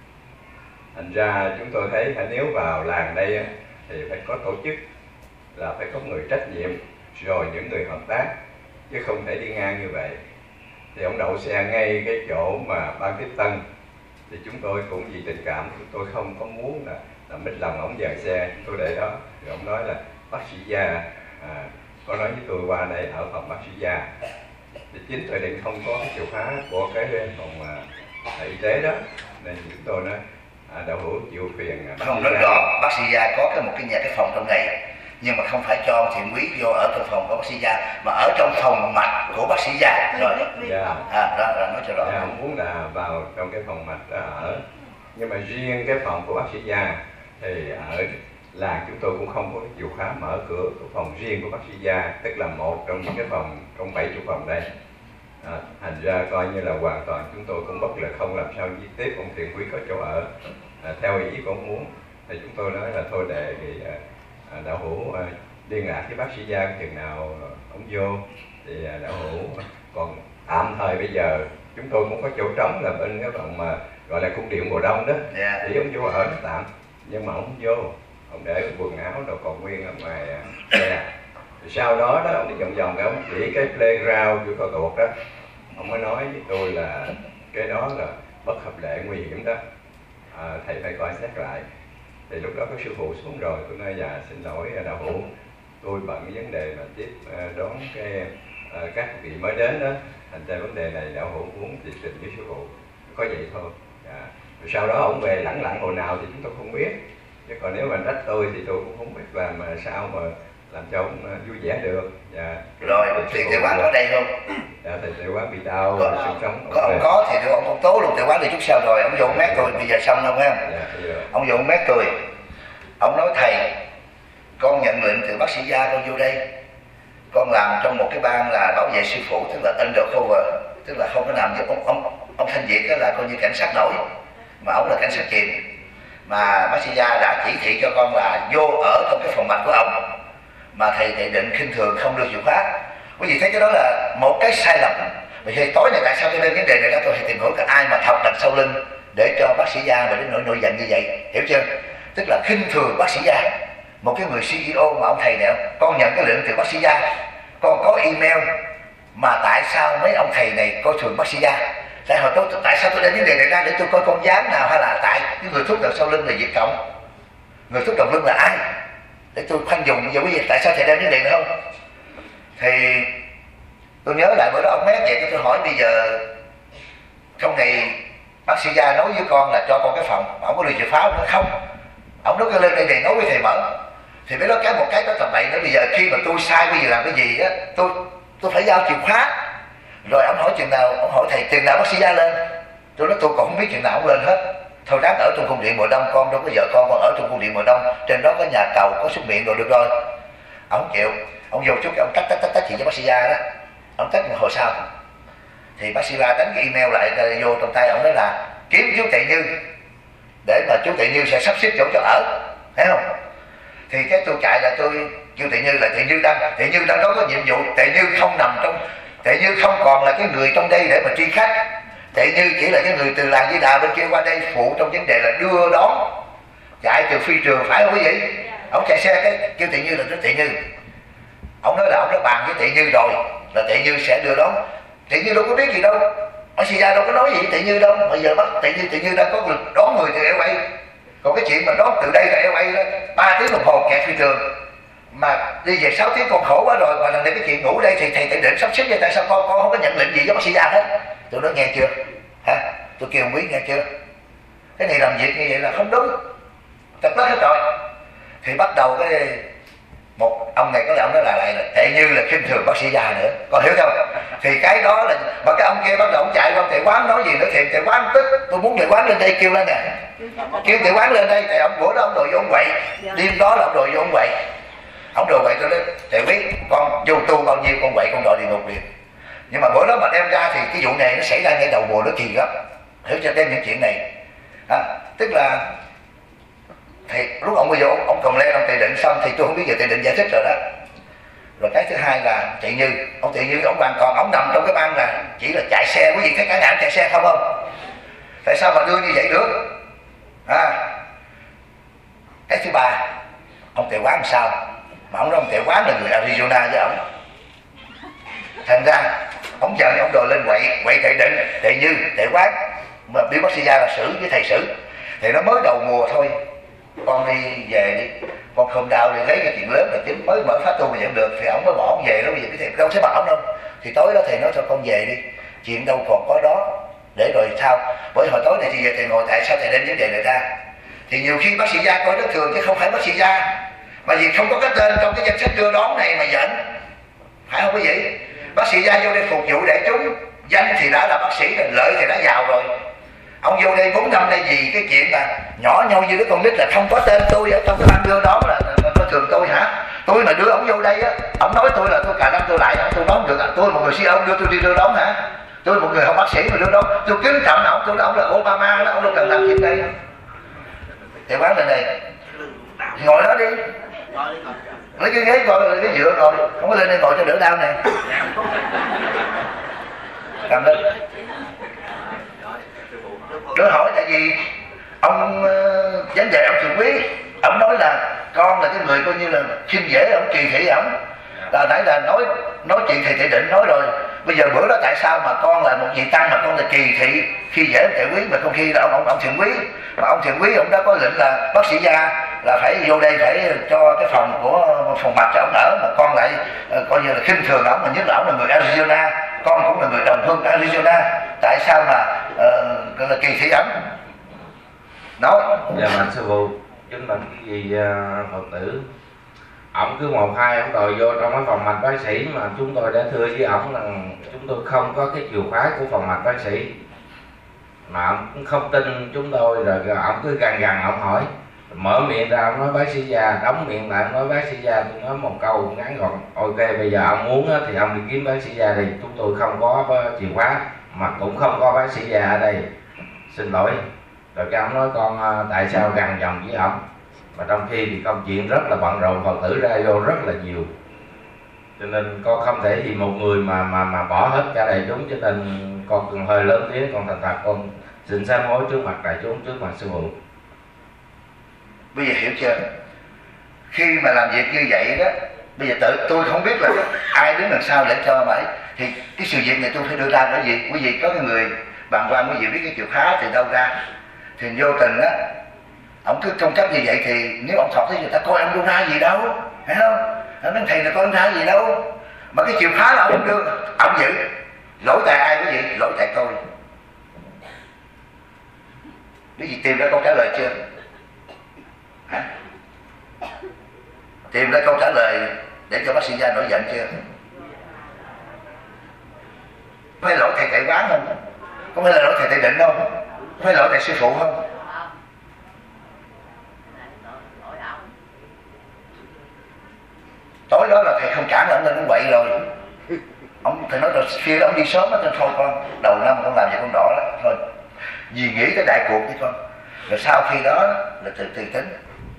Thành ra chúng tôi thấy nếu vào làng đây thì phải có tổ chức, là phải có người trách nhiệm, rồi những người hợp tác, chứ không thể đi ngang như vậy. Thì ông đậu xe ngay cái chỗ mà ban tiếp tân, thì chúng tôi cũng vì tình cảm, chúng tôi không có muốn là làm mít lòng ông dời xe, chúng tôi để đó. Rồi ông nói là bác sĩ Gia à, có nói với tôi qua đây ở phòng bác sĩ Gia, thì chính Tệ Định không có cái chìa khóa của cái phòng à, y tế đó, nên chúng tôi nói à, đạo hữu chịu phiền à,
Không, rất rõ bác sĩ Gia có cái một cái nhà cái phòng trong này, nhưng mà không phải cho ông Thiện Quý vô ở trong phòng của bác sĩ Gia, mà ở trong phòng mạch của bác sĩ Gia. Rồi
dạ.
à, đó là nói cho rõ.
Dạ, ông muốn là vào trong cái phòng mạch đó ở, nhưng mà riêng cái phòng của bác sĩ Gia thì ở làng chúng tôi cũng không có cái chìa khóa mở cửa của phòng riêng của bác sĩ Gia, tức là một trong những cái phòng trong bảy chủ phòng đây. À, thành ra coi như là hoàn toàn chúng tôi cũng bất lực, không làm sao di tiếp ông Thiện Quý có chỗ ở à, theo ý của ông muốn. Thì chúng tôi nói là thôi đề nghị à, đạo hữu à, liên lạc với bác sĩ Gia chừng nào ông vô, thì à, đạo hữu còn tạm thời bây giờ chúng tôi cũng có chỗ trống là bên cái phòng mà gọi là cung điện mùa đông đó, yeah. Thì ông vô ở nó tạm, nhưng mà ông không vô, ông để quần áo đồ còn nguyên ở ngoài xe. Thì sau đó đó ông đi vòng vòng, ông chỉ cái playground của cầu tuột đó, ông mới nói với tôi là cái đó là bất hợp lệ, nguy hiểm đó, à, thầy phải coi xét lại. Thì lúc đó có sư phụ xuống rồi, tôi nói dạ xin lỗi đạo hữu, tôi bận cái vấn đề mà tiếp đón cái uh, các vị mới đến đó, thành ra vấn đề này đạo hữu muốn thì trình với sư phụ, có vậy thôi. Dạ. Rồi sau đó ông về lẳng lặng hồi nào thì chúng tôi không biết, chứ còn nếu mà trách tôi thì tôi cũng không biết làm mà sao mà làm cho ông vui vẻ được. Dạ.
Rồi thì cái quán ở đây không?
Dạ, thầy Tệ Quán bị đau
có,
sinh sống.
có, ông có thì ông, ông tố luôn Tệ Quán đi chút sau rồi ông vô mét tôi bây giờ xong không em?
Dạ, dạ.
Ông vô mét tôi, ông nói thầy con nhận lệnh từ bác sĩ Gia con vô đây, con làm trong một cái ban là bảo vệ sư phụ, tức là undercover, tức là không có làm như ông ông ông Thanh Việt đó là coi như cảnh sát nổi, mà ông là cảnh sát chìm, mà bác sĩ Gia đã chỉ thị cho con là vô ở trong cái phòng mạch của ông, mà thầy Tệ Định khinh thường không đưa chìa khóa. Quý vị thấy cái đó là một cái sai lầm. Vì thế tối nay tại sao tôi đem vấn đề này ra, tôi phải tìm hiểu cả ai mà thật đằng sau lưng để cho bác sĩ Gia mà đến nỗi nổi giận như vậy, hiểu chưa? Tức là khinh thường bác sĩ Gia, một cái người xê e ô mà ông thầy này, con nhận cái lệnh từ bác sĩ Gia, con có email, mà tại sao mấy ông thầy này coi thường bác sĩ Gia? Tại hồi tôi tại sao tôi đem vấn đề này ra để tôi coi con gián nào, hay là tại cái người thúc đằng sau lưng là Việt Cộng, người thúc đằng lưng là ai, để tôi khoanh dùng. Giờ quý vị tại sao thầy đem vấn đề này không? Thì tôi nhớ lại bữa đó ông mét vậy, tôi hỏi bây giờ trong này bác sĩ Gia nói với con là cho con cái phòng, ông có đưa chìa khóa không? Không, ông nói cái lên đây này nói với thầy mở. Thì mới nói cái một cái đó tầm bậy nữa. Bây giờ khi mà tôi sai bây giờ làm cái gì á, tôi tôi phải giao chìa khóa. Rồi ông hỏi chừng nào, ông hỏi thầy chừng nào bác sĩ Gia lên. Tôi nói tôi còn không biết chừng nào ông lên hết. Thôi ráng ở trong cung điện mùa đông, con đâu có vợ con, con ở trong cung điện mùa đông, trên đó có nhà cầu, có súc miệng rồi được rồi. Ông chịu, ông vô chút ông tách tách tách tách chuyện cho bác sĩ Gia đó. Ông tách một hồi sau thì bác sĩ Gia đánh cái email lại vô trong tay ông, nói là kiếm chú Tệ Như để mà chú Tệ Như sẽ sắp xếp chỗ cho ở, thấy không? Thì cái tôi chạy là tôi kêu Tệ Như là Tệ Như đang Tệ Như đang đó có nhiệm vụ. Tệ Như không nằm trong, Tệ Như không còn là cái người trong đây để mà truy khách. Tệ Như chỉ là cái người từ làng Di Đà bên kia qua đây phụ trong vấn đề là đưa đón, chạy từ phi trường, phải không quý vị? Ông chạy xe cái kêu Tệ Như là Tệ Như. Ông nói là ông đã bàn với Tệ Như rồi là Tệ Như sẽ đưa đón. Tệ Như đâu có biết gì đâu, bác sĩ Gia đâu có nói gì với Tệ Như đâu. Bây giờ bác Tệ Như Tệ Như đã có lực đón người từ eo a. Còn cái chuyện mà đón từ đây ra eo a đó ba tiếng đồng hồ kẹt phi trường, mà đi về sáu tiếng còn khổ quá rồi, mà lần này cái chuyện ngủ đây thì thầy Tệ Định sắp xếp vậy, tại sao con con không có nhận lệnh gì với bác sĩ Gia hết? Tôi nói nghe chưa hả? Tôi kêu ông quý nghe chưa? Cái này làm việc như vậy là không đúng, tập hết hết rồi. Thì bắt đầu cái một ông này có lẽ ông nói là lại là Tệ Như là khinh thường bác sĩ Gia nữa, con hiểu không? Thì cái đó là mà cái ông kia bắt đầu ông chạy qua Tệ Quán nói gì nữa thì Tệ Quán tức, tôi muốn Tệ Quán lên đây kêu lên nè, kêu Tệ Quán lên đây. Thì ông bữa đó ông đòi vô ông quậy, đêm đó là ông đòi vô ông quậy, ông đòi quậy. Tôi nói Tệ Quý con vô tu bao nhiêu con quậy con đòi địa ngục liền. Nhưng mà bữa đó mà đem ra thì cái vụ này nó xảy ra ngay đầu mùa nó kỳ lắm, hiểu cho đem những chuyện này à, tức là thì lúc ông bây giờ ông, ông cầm lên ông Tệ Định xong thì tôi không biết giờ Tệ Định giải thích rồi đó. Rồi cái thứ hai là Tệ Như, ông Tệ Như ông hoàn toàn ông nằm trong cái ban là chỉ là chạy xe, quý vị thấy cả ngàn chạy xe không không? Tại sao mà đưa như vậy được à? Cái thứ ba, ông Tệ Quán làm sao mà ông nói ông Tệ Quán là người Arizona với ông, thành ra ông giờ ông đòi lên quậy quậy Tệ Định, Tệ Như, Tệ Quán, mà biết bác sĩ Gia là xử với thầy xử. Thì nó mới đầu mùa thôi, con đi về đi, con không đau đi, lấy cái chuyện lớn là chính mới mở phát tu mà nhận được. Thì ông mới bỏ ông về đó, bây giờ cái thầy đâu sẽ bảo ông đâu. Thì tối đó thầy nói cho con về đi, chuyện đâu còn có đó, để rồi sao? Bởi hồi tối này thì giờ thầy ngồi tại sao thầy đem vấn đề này ra? Thì nhiều khi bác sĩ Gia coi rất thường chứ không phải bác sĩ Gia, mà vì không có cái tên trong cái danh sách đưa đón này mà giận, phải không quý vị? Bác sĩ Gia vô đây phục vụ để chúng, danh thì đã là bác sĩ rồi, lợi thì đã giàu rồi. Ông vô đây bốn năm đây vì cái chuyện mà nhỏ nhau như đứa con nít là không có tên tôi ở trong cái ban đưa đón là coi thường tôi hả? Tôi mà đưa ông vô đây á, ông nói tôi là tôi cả năm tôi lại, tôi đón được, tôi một người xê e ô đưa tôi đi đưa đón hả? Tôi một người không bác sĩ mà đưa đón, tôi kính trọng ông, tôi nói ông là Obama đó, ông đâu cần làm chuyện đây. Thì bán lên đây, ngồi đó đi, lấy cái ghế coi cái dựa rồi, không có lên đây ngồi cho đỡ đau này. Cầm lên. Tôi hỏi tại vì ông uh, vấn đề ông Thượng Quý, ông nói là con là cái người coi như là khinh dễ ông, kỳ thị ổng. Là nãy là nói nói chuyện thầy Tệ Định nói rồi. Bây giờ bữa đó tại sao mà con là một vị tăng mà con là kỳ thị khi dễ ông Tệ Quý, mà không khi là ông ông ông Thượng Quý, mà ông Thượng Quý ông đã có lệnh là bác sĩ Gia là phải vô đây phải cho cái phòng của phòng mạch cho ông ở, mà con lại uh, coi như là khinh thường ổng, mà nhất là ổng là người Arizona, con cũng là người đồng hương Arizona, tại sao mà uh, là kỳ thị ổng? Nói
dạ mạnh sư phụ, kính bạch quý vị uh, Phật tử, ổng cứ một hai ổng đòi vô trong cái phòng mạch bác sĩ, mà chúng tôi đã thưa với ổng rằng chúng tôi không có cái chìa khóa của phòng mạch bác sĩ, mà ổng cũng không tin chúng tôi. Rồi ổng cứ gằn gằn ổng hỏi, mở miệng ra ông nói bác sĩ Gia, đóng miệng lại ông nói bác sĩ Gia. Tôi nói một câu ngắn gọn, ok bây giờ ông muốn thì ông đi kiếm bác sĩ Gia đi, chúng tôi không có chìa khóa mà cũng không có bác sĩ Gia ở đây, xin lỗi. Rồi cái ông nói con tại sao gằn giọng với ổng, mà trong khi thì công chuyện rất là bận rộn, Phật tử ra vô rất là nhiều, cho nên con không thể vì một người mà mà mà bỏ hết cả đại chúng, cho nên con còn hơi lớn tiếng, con thành thật con xin sám hối trước mặt đại chúng, trước mặt sư phụ.
Bây giờ hiểu chưa? Khi mà làm việc như vậy đó, bây giờ tự tôi không biết là ai đứng đằng sau để cho mà ấy, thì cái sự việc này tôi phải đưa ra. Bởi vì quý vị có cái người bàng quan, quý vị biết cái chìa khóa từ đâu ra, thì vô tình á ông cứ công chấp như vậy, thì nếu ông thọt thấy người ta coi ông đâu ra gì đâu, phải không? Ông nói thầy là coi ông ra gì đâu, mà cái chìa khóa là ông đưa, ông giữ. Lỗi tại ai quý vị? Lỗi tại tôi. Quý vị tìm ra câu trả lời chưa? Hả? Tìm ra câu trả lời để cho bác sĩ Gia nổi giận chưa? Có phải lỗi thầy tại quán không? Có phải là lỗi thầy tại định không? Có phải lỗi thầy sư phụ không? Tối đó là thầy không cản là ông lên ông quậy rồi. Ông thầy nói rồi khi đó ông đi sớm đó, thôi con đầu năm con làm gì con đỏ đó thôi, vì nghĩ tới đại cuộc với con. Rồi sau khi đó là từ từ tính.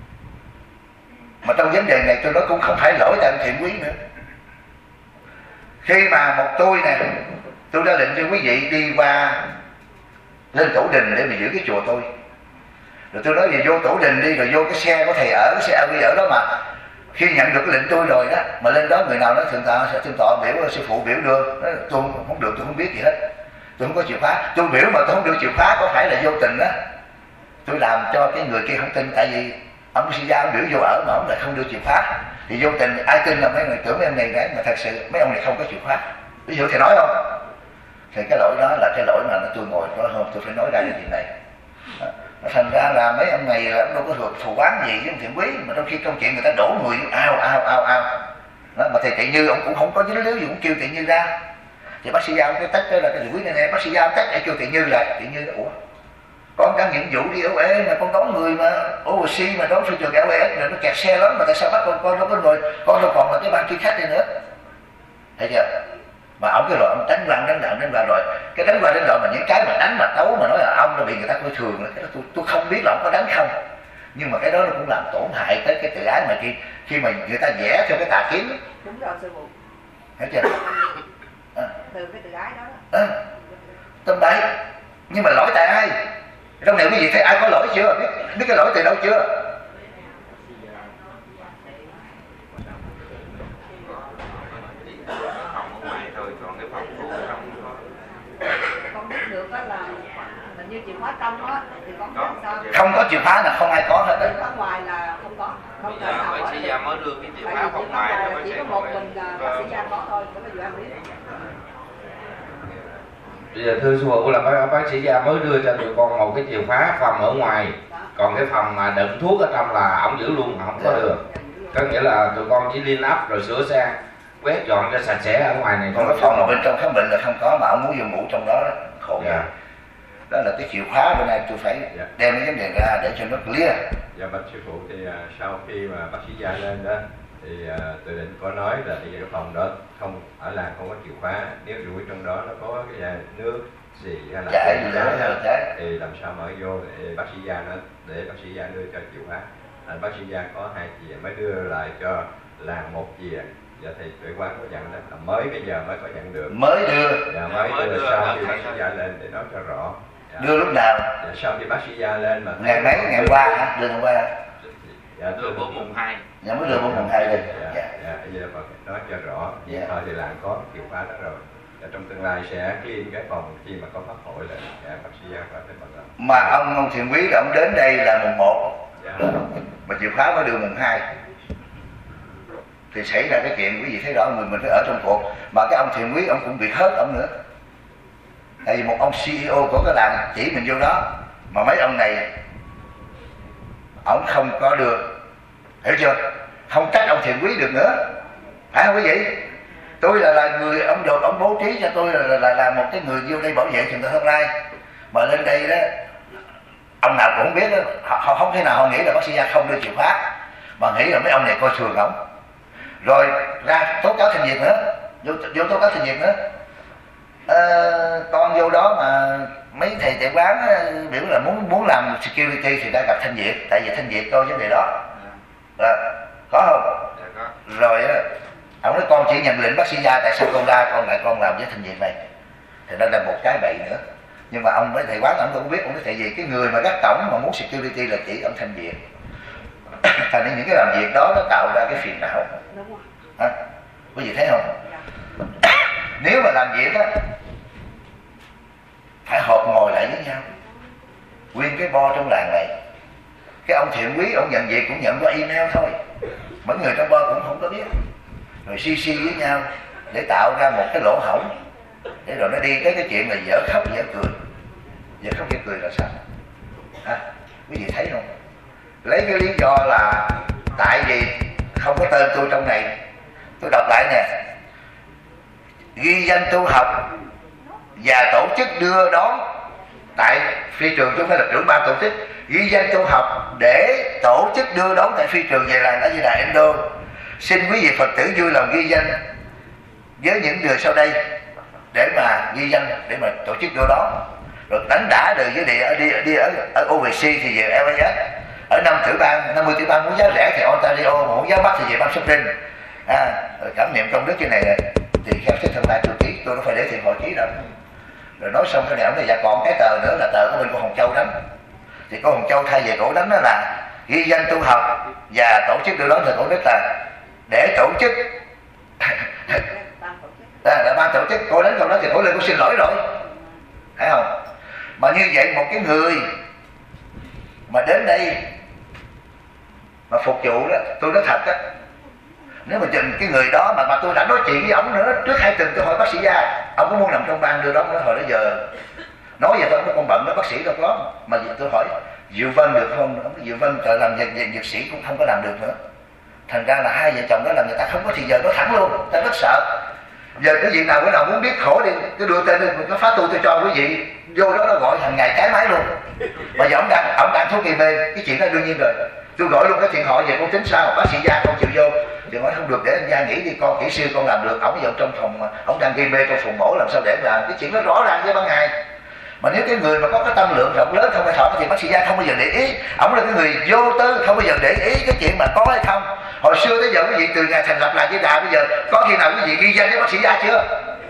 Mà trong vấn đề này tôi nói cũng không phải lỗi tại ông Thiện Quý nữa. Khi mà một tôi nè, tôi đã định cho quý vị đi qua lên Tổ Đình để mà giữ cái chùa tôi. Rồi tôi nói về vô Tổ Đình đi, rồi vô cái xe của thầy ở, cái xe a vê ở đó, mà khi nhận được cái lệnh tôi rồi đó, mà lên đó người nào nói thượng tọa sẽ thượng tọa biểu sư phụ biểu đưa, nói, tôi không được, tôi không biết gì hết, tôi không có chìa khóa. Tôi biểu mà tôi không được chìa khóa có phải là vô tình đó, tôi làm cho cái người kia không tin. Tại vì ông sư gia ông biểu vô ở mà ông lại không đưa chìa khóa, thì vô tình ai tin là mấy người tưởng mấy ông này đấy, mà thật sự mấy ông này không có chìa khóa. Ví dụ thầy nói không, thì cái lỗi đó là cái lỗi mà tôi ngồi nói không, tôi phải nói ra cái chuyện này. Thành ra là mấy ông này là đâu có thuộc thù oán gì với ông Thiện Quý, mà trong khi công chuyện người ta đổ người ao ao ao ao đó, mà thầy Thiện Như ông cũng không có dính líu gì, cũng kêu Thiện Như ra. Thì bác sĩ Giao cái tách đó là cái Quý này nè, bác sĩ Giao tách để kêu Thiện Như là Thiện Như, ủa con đang nhiệm vụ đi ấu ế mà con đón người mà ô xi mà đón phi trường ấu ế rồi nó kẹt xe lắm, mà tại sao bắt con con đâu có người, con đâu còn là cái ban truy khách này nữa, thấy chưa? Mà ông cái rồi ông đánh răng đánh đạn đánh ra rồi, cái đánh qua đánh lại mà những cái mà đánh mà tấu mà nói là ông nó bị người ta coi thường, cái đó tôi tôi không biết là ông có đánh không, nhưng mà cái đó nó cũng làm tổn hại tới cái tự ái mà khi khi mà người ta vẽ theo cái tà kiếm.
Đúng rồi sư phụ.
Thấy chưa? À.
Từ cái tự ái đó. À.
Tâm đấy. Nhưng mà lỗi tại ai? Trong này quý vị thấy ai có lỗi chưa? Biết biết cái lỗi từ đâu chưa?
Con biết được đó là hình như chìa khóa trong á thì con biết sao?
Không có chìa khóa là không ai có hết.
Chìa khóa ngoài là không có. Không
bây giờ bác sĩ Gia mới đưa cái chìa khóa phòng ngoài cho bác sĩ.
Chỉ có một mình bác sĩ Gia có thôi, đó là dù em biết.
Bây giờ thưa sư phụ là bác, bác sĩ Gia mới đưa cho tụi con một cái chìa khóa phòng ở ngoài, còn cái phòng mà đựng thuốc ở trong là ổng giữ luôn, không có được. Có nghĩa là tụi con chỉ liên ấp rồi sửa sang, quét dọn cho sạch sẽ ở ngoài này.
Còn cái phòng mà bên trong khám bệnh là không có, mà ông muốn vô ngủ trong đó, đó. Khổ.
Dạ.
Đó là cái chìa khóa bữa nay tôi phải dạ. đem cái vấn đề ra để cho nó clear.
Dạ bạch sư phụ, thì uh, sau khi mà bác sĩ Gia lên đó thì uh, tự định có nói là bây giờ cái phòng đó không ở làng không có chìa khóa, nếu rủi trong đó nó có cái uh, nước gì hay là
Chạy gì đó
thì làm sao mở vô để bác sĩ Gia nó để bác sĩ Gia đưa cho chìa khóa. À, bác sĩ Gia có hai chìa mới đưa lại cho làng một chìa. Dạ thì tuệ quán có nhận đó là mới bây giờ mới có nhận được.
Mới đưa.
Dạ mới, mới đưa, đưa sau khi bác sĩ Gia lên để nói cho rõ. Dạ.
Đưa lúc nào?
Dạ, sau khi bác sĩ Gia lên mà
ngày mấy ngày qua hả? Đưa hôm qua.
Dạ đưa bữa mùng hai.
Dạ mới đưa bữa mùng hai lên.
Dạ. Dạ. Dạ. Bây giờ nói cho rõ. Dạ. Thôi thì làng có chìa khóa đó rồi. Dạ, trong tương lai sẽ clean cái phòng khi mà có pháp hội là dạ, bác sĩ Gia có thể bằng lòng.
Mà ông ông Thiện Quý là ông đến đây là mùng một.
Dạ.
Mà chìa khóa mới đưa mùng hai. Thì xảy ra cái chuyện quý vị thấy rõ, mình mình phải ở trong cuộc. Mà cái ông Thiện Quý ông cũng bị hớt ông nữa. Tại vì một ông xê e ô của cái làng chỉ mình vô đó, mà mấy ông này ông không có đưa, hiểu chưa? không trách ông Thiện Quý được nữa, phải không quý vị? Tôi là là người ông được ông bố trí cho tôi là là, là một cái người vô đây bảo vệ trường Tự Hôm Nay, mà lên đây đó ông nào cũng không biết đó, họ, họ không thể nào họ nghĩ là bác sĩ Gia không đưa chìa khóa, mà nghĩ là mấy ông này coi thường ông, rồi ra tố cáo Thanh Việt nữa, vô, vô tố cáo Thanh Việt nữa. À, con vô đó mà mấy thầy tại quán biểu là muốn muốn làm security thì đã gặp Thanh Việt, tại vì Thanh Việt coi vấn đề đó, à, có không? Rồi á, ông nói con chỉ nhận lệnh bác sĩ Gia, tại sao con ra con lại con làm với Thanh Việt này? Thì đó là một cái bậy nữa. Nhưng mà ông với thầy quán ông cũng biết, ông nói tại vì cái người mà gác cổng mà muốn security là chỉ ông Thanh Việt. Thành nên những cái làm việc đó nó tạo ra cái phiền não. À, quý vị thấy không? Nếu mà làm việc á phải họp ngồi lại với nhau, nguyên cái bo trong làng này, cái ông Thiện Quý ông nhận việc cũng nhận qua email thôi, mấy người trong bo cũng không có biết, rồi xê xê với nhau để tạo ra một cái lỗ hổng, để rồi nó đi tới cái chuyện là dở khóc dở cười. Dở khóc dở cười là sao? À, quý vị thấy không? Lấy cái lý do là tại vì không có tên tôi trong này. Tôi đọc lại nè: ghi danh tu học và tổ chức đưa đón tại phi trường. Chúng ta là trưởng ban tổ chức ghi danh tu học để tổ chức đưa đón tại phi trường về làng ở Di Đà Indo. Xin quý vị Phật tử vui lòng ghi danh với những người sau đây để mà ghi danh, để mà tổ chức đưa đón. Rồi đánh đã đời với địa đi đi ở ở o vê xê thì về lờ ét, ở năm tiểu bang năm mươi tiểu bang muốn giá rẻ thì Ontario, mà muốn giá mắc thì về bang Spring. À, rồi cảm niệm công đức cái này thì theo sách Thông Lai tôi ký, tôi đâu phải để tiền hội ký đâu. Rồi nói xong cái này ông này, dạ còn cái tờ nữa là tờ của bên cô Hồng Châu đánh. Thì cô Hồng Châu thay về cổ đánh đó là ghi danh tu học và tổ chức đưa đón thời cổ đức là để tổ chức à, là ban tổ chức. Cô đánh câu đó thì cô lên cô xin lỗi rồi, thấy không? Mà như vậy một cái người mà đến đây mà phục vụ đó, tôi nói thật á, nếu mà chừng cái người đó mà mà tôi đã nói chuyện với ông nữa, trước hai tuần tôi hỏi bác sĩ Gia ông có muốn nằm trong ban đưa đón, nói hồi đó giờ nói vậy thôi, nó con bận đó, bác sĩ đâu có. Mà tôi hỏi Diệu Vân được không? Ông nói Diệu Vân trời làm dược, dược sĩ cũng không có làm được nữa. Thành ra là hai vợ chồng đó là người ta không có thì giờ nói thẳng luôn, ta rất sợ. Giờ cái gì nào cái nào muốn biết khổ đi, cứ đưa tên nó phá tu tôi cho quý vị vô đó, nó gọi hàng ngày cái máy luôn. Mà giờ ông đang ông đang thuốc gây mê, cái chuyện đó đương nhiên rồi. Tôi gọi luôn cái chuyện hỏi về con tính sao, bác sĩ Gia không chịu vô. Thì nói không được, để anh Gia nghĩ đi con, kỹ sư con làm được. Ông giờ trong phòng, ông đang gây mê trong phòng mổ, làm sao để làm? Cái chuyện nó rõ ràng với ban ngày. Mà nếu cái người mà có cái tâm lượng rộng lớn không phải thọ thì bác sĩ Gia không bao giờ để ý. Ông là cái người vô tư, không bao giờ để ý cái chuyện mà có hay không. Hồi xưa tới giờ quý vị từ ngày thành lập lại Di Đà bây giờ có khi nào quý vị ghi danh với bác sĩ Gia chưa?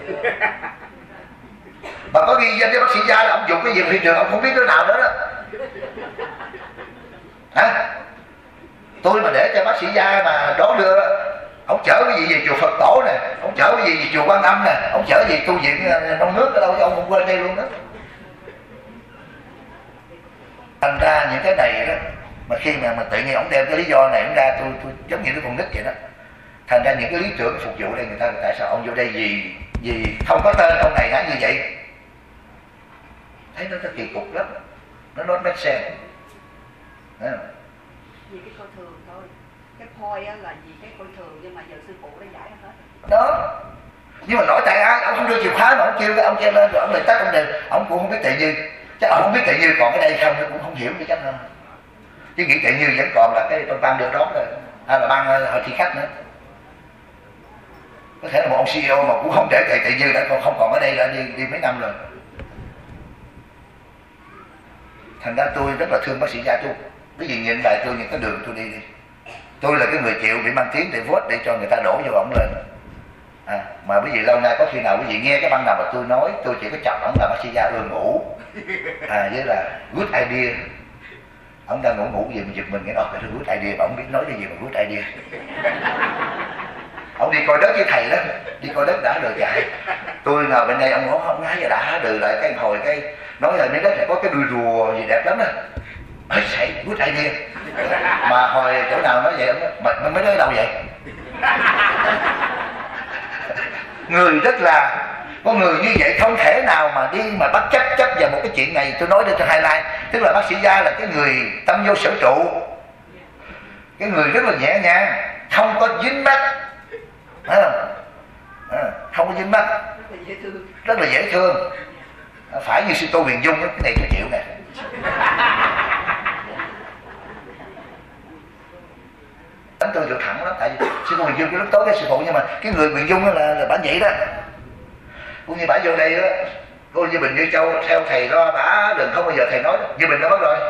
Mà có ghi danh với bác sĩ Gia là ông dùng cái gì thị trường ông không biết đứa nào nữa đó. Hả? Tôi mà để cho bác sĩ Gia mà đón đưa, ông chở cái gì về chùa Phật Tổ nè, ông chở cái gì về chùa Quan Âm nè, ông chở gì tu viện non nước ở đâu cho ông không quên đây luôn đó. Thành ra những cái này đó, mà khi mà, mà tự nhiên ông đem cái lý do này ông ra, tôi, tôi giống như đứa con nít vậy đó. Thành ra những cái lý trưởng phục vụ đây người ta, tại sao ông vô đây gì gì không có tên ông này hả như vậy? Thấy nó rất kỳ cục lắm, nó nói make sense.
Vì cái coi thường thôi, cái point á là vì cái coi thường, nhưng mà giờ sư phụ đã giải hết
đó. Nhưng mà lỗi tại ai? Ông không đưa chìa khóa mà ông kêu cái ông kêu lên rồi ông lại tắt ông đều, ông cũng không biết Tệ Như. Chắc ông không biết Tệ Như còn ở đây không, nó cũng không hiểu cái chắc hơn. Chứ nghĩ Tệ Như vẫn còn là cái ban đưa đón rồi, hay là ban hội thị khách nữa. Có thể là một ông xê e ô mà cũng không để Tệ Tệ Như đã còn không còn ở đây, đã đi, đi mấy năm rồi. Thành ra tôi rất là thương bác sĩ Gia tôi. Cái gì nhìn lại tôi những cái đường tôi đi đi. Tôi là cái người chịu bị mang tiếng để vote để cho người ta đổ vô ổng lên. À, mà quý vị lâu nay có khi nào quý vị nghe cái băng nào mà tôi nói, tôi chỉ có chọc ổng là bác sĩ Gia ưa ngủ. À, với là good idea. Ổng đang ngủ ngủ gì mà giật mình cái đó là good idea, mà ổng biết nói cái gì mà good idea. Ông đi coi đất với thầy đó, đi coi đất đã đời chạy. Tôi ngồi bên đây ông nói không ngái đã đời lại cái hồi cái nói là miếng đất này có cái đuôi rùa gì đẹp lắm á. Ơi say, good idea. Mà hồi chỗ nào nói vậy ông nói, mày mới nói đâu vậy? Người rất là, con người như vậy không thể nào mà đi mà bắt chấp chấp vào một cái chuyện này. Tôi nói đây cho highlight, tức là bác sĩ Gia là cái người tâm vô sở trụ, cái người rất là nhẹ nhàng, không có dính mắc, phải không? À, không có dính mắc, rất là dễ thương. Phải như sư Tô Huyền Dung cái này tôi chịu nè. Đánh tôi được thẳng lắm, tại vì sư Tô Huyền Dung cái lúc tối cái sư phụ, nhưng mà cái người Huyền Dung là là bản vậy đó. Cũng như bả vô đây đó, cô Như Bình Như Châu theo thầy lo bả đừng không bao giờ thầy nói. Như Bình nó mất rồi,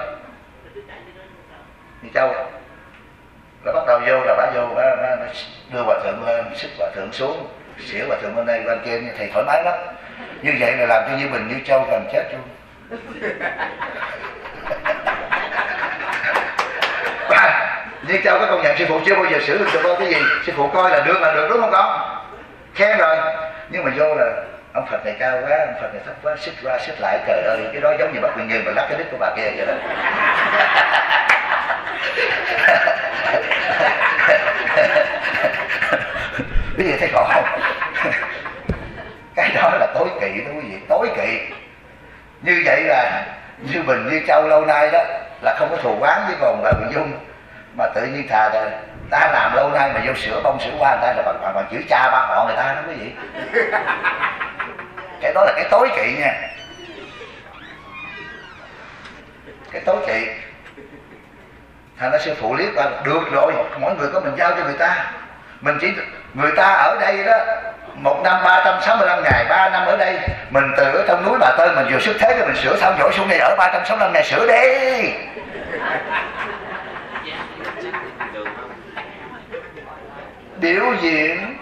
Như Châu là bắt đầu vô là bả vô bả, bả, bả đưa hòa thượng lên, xích hòa thượng xuống, xỉu hòa thượng bên đây bên kia, thầy thoải mái lắm. Như vậy là làm cho Như Bình Như Châu gần chết luôn. Như Châu có công nhận sư phụ chưa bao giờ xử được con cái gì, sư phụ coi là được là được, đúng không con? Khen rồi. Nhưng mà vô là ông Phật này cao quá, ông Phật này thấp quá, xích ra xích lại, trời ơi, cái đó giống như bác Quyền Như mà lắc cái đít của bà kia vậy đó. Quý vị thấy khổ không? Cái đó là tối kỵ đó quý vị, tối kỵ. Như vậy là Như Bình Như Châu lâu nay đó là không có thù oán với còn bà Huyền Dung, mà tự nhiên thà rồi ta làm lâu nay mà vô sửa bông sửa hoa người ta là bằng, bằng, bằng chữ cha ba họ người ta đó quý vị. Cái đó là cái tối kỵ nha, cái tối kỵ. Thành ra sư phụ liếc qua được rồi, mỗi người có mình giao cho người ta. Mình chỉ người ta ở đây đó một năm ba trăm sáu mươi lăm ngày, ba năm ở đây, mình từ ở trong núi Bà Tên mình vừa xuất thế cho mình sửa xong dỗi xuống đây ở ba trăm sáu mươi lăm ngày, sửa đi. Biểu diễn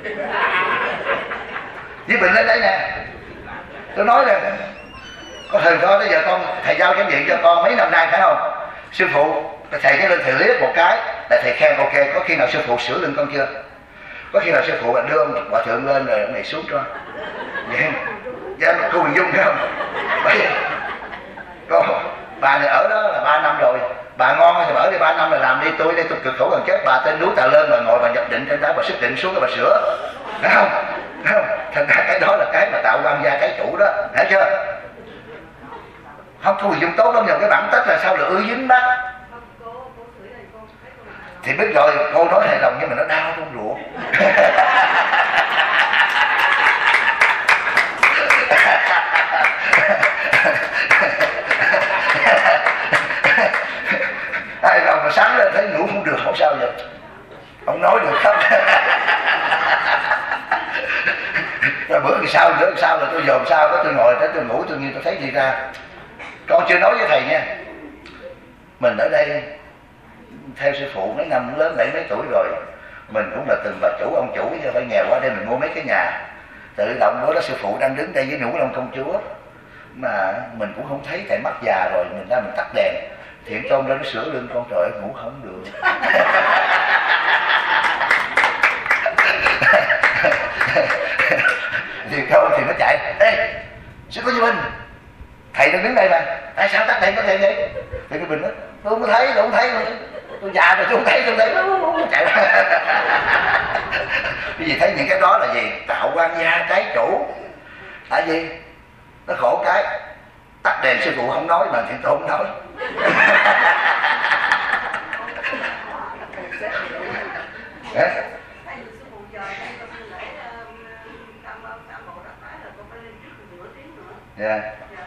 với Bình ở đây nè, tôi nói là có thời đó tới giờ con thầy giao chánh điện cho con mấy năm nay phải không? Sư phụ thầy cái lên thầy liếc một cái là thầy khen ok, có khi nào sư phụ sửa lưng con chưa? Có khi nào sư phụ là đưa ông hòa thượng lên rồi ông này xuống cho vậy dạ cô Huyền Dung thấy không? Bây cô bà này ở đó là ba năm rồi, bà ngon thì bà ở đây ba năm là làm đi, tôi đây tôi cực khổ gần chết. Bà tên núi Tà Lên, bà ngồi bà nhập định trên đó, bà xuất định xuống rồi bà sửa, thấy không? Thấy không? Thành ra cái đó là cái mà tạo quan gia cái chủ đó, thấy chưa? Không, cô Huyền Dung tốt lắm, nhưng cái bản chất là sao là ưa dính mắt thì biết rồi. Cô nói hài lòng nhưng mà nó đau trong ruột. Ai lòng mà sáng lên thấy ngủ không được, không sao vậy, ông nói được không? Rồi bữa thì sao nữa sao là tôi dòm sao đó, tôi ngồi tới tôi ngủ tự nhiên tôi thấy gì ra. Con chưa nói với thầy nha, mình ở đây theo sư phụ mấy năm lớn bảy mấy tuổi rồi, mình cũng là từng bà chủ ông chủ, chứ phải nghèo quá đây mình mua mấy cái nhà tự động. Bữa đó sư phụ đang đứng đây với Nhũ Long Công Chúa mà mình cũng không thấy, tại mắt già rồi, mình ra mình tắt đèn, Thiện Tôn ra nó sửa lưng con, trời ơi ngủ không được. Thiện Tôn thì nó chạy, ê sư cô Như Bình, thầy đang đứng đây mà, tại sao tắt đèn có thể vậy? Thì cái Bình nói, tôi không thấy, tôi không thấy, tôi già rồi tôi không thấy, tôi thấy nó chạy ra. Cái gì thấy những cái đó là gì? Tạo quan gia cái chủ. Tại vì nó khổ cái tắt đèn sư phụ không nói mà Thiện Tôn không nói. Dạ.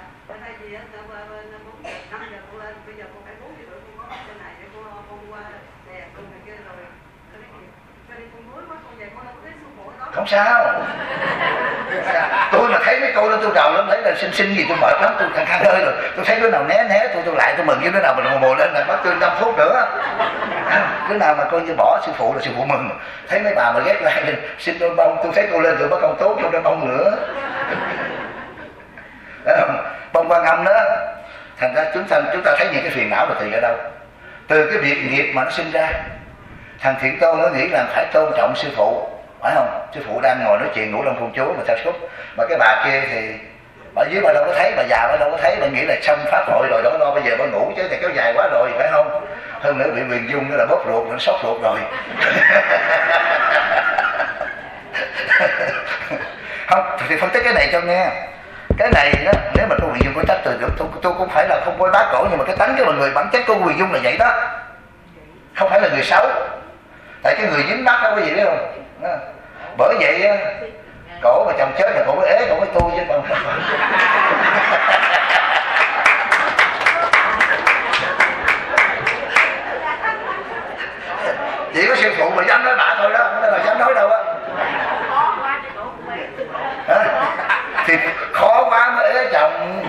Không sao. Tôi mà thấy mấy cô đó tôi đầu lắm, thấy là xinh xinh gì tôi mệt lắm, tôi khăn khăn hơi rồi. Tôi thấy đứa nào né né tôi tôi lại tôi mừng, với đứa nào mình mồ mồ lên là bắt tôi năm phút nữa. Đứa nào mà coi như bỏ sư phụ là sư phụ mừng. Thấy mấy bà mà ghét lại xin đôi bông, tôi thấy cô lên tôi bắt công tốt cho đôi bông nữa. Bông Quan Âm đó. Thành ra chúng ta chúng ta thấy những cái phiền não là từ ở đâu? Từ cái việc nghiệp mà nó sinh ra. Thằng Thiện Tôn nó nghĩ là phải tôn trọng sư phụ, phải không? Sư phụ đang ngồi nói chuyện Ngũ Long Công Chúa mà theo xúc, mà cái bà kia thì bà dưới bà đâu có thấy, bà già bà đâu có thấy, bà nghĩ là xong pháp hội rồi, đâu có lo bây giờ bà ngủ chứ, thì kéo dài quá rồi, phải không? Hơn nữa bị Huyền Dung nữa là bóp ruột, nó sốt ruột rồi. Không, thì phân tích cái này cho nghe. Cái này đó, nếu mà cô Huyền Dung có trách từ tôi, tôi cũng phải là không coi bác cổ, nhưng mà cái tánh cái mà người bản chất cô Huyền Dung là vậy đó, không phải là người xấu. Tại cái người dính mắt đó quý vị biết không? Đó. Bởi vậy cổ mà chồng chết là cổ mới ế, cổ mới tu chứ còn chỉ có sư phụ mà dám nói bạ thôi đó, không là dám nói đâu á. Thì khó quá mới ế chồng.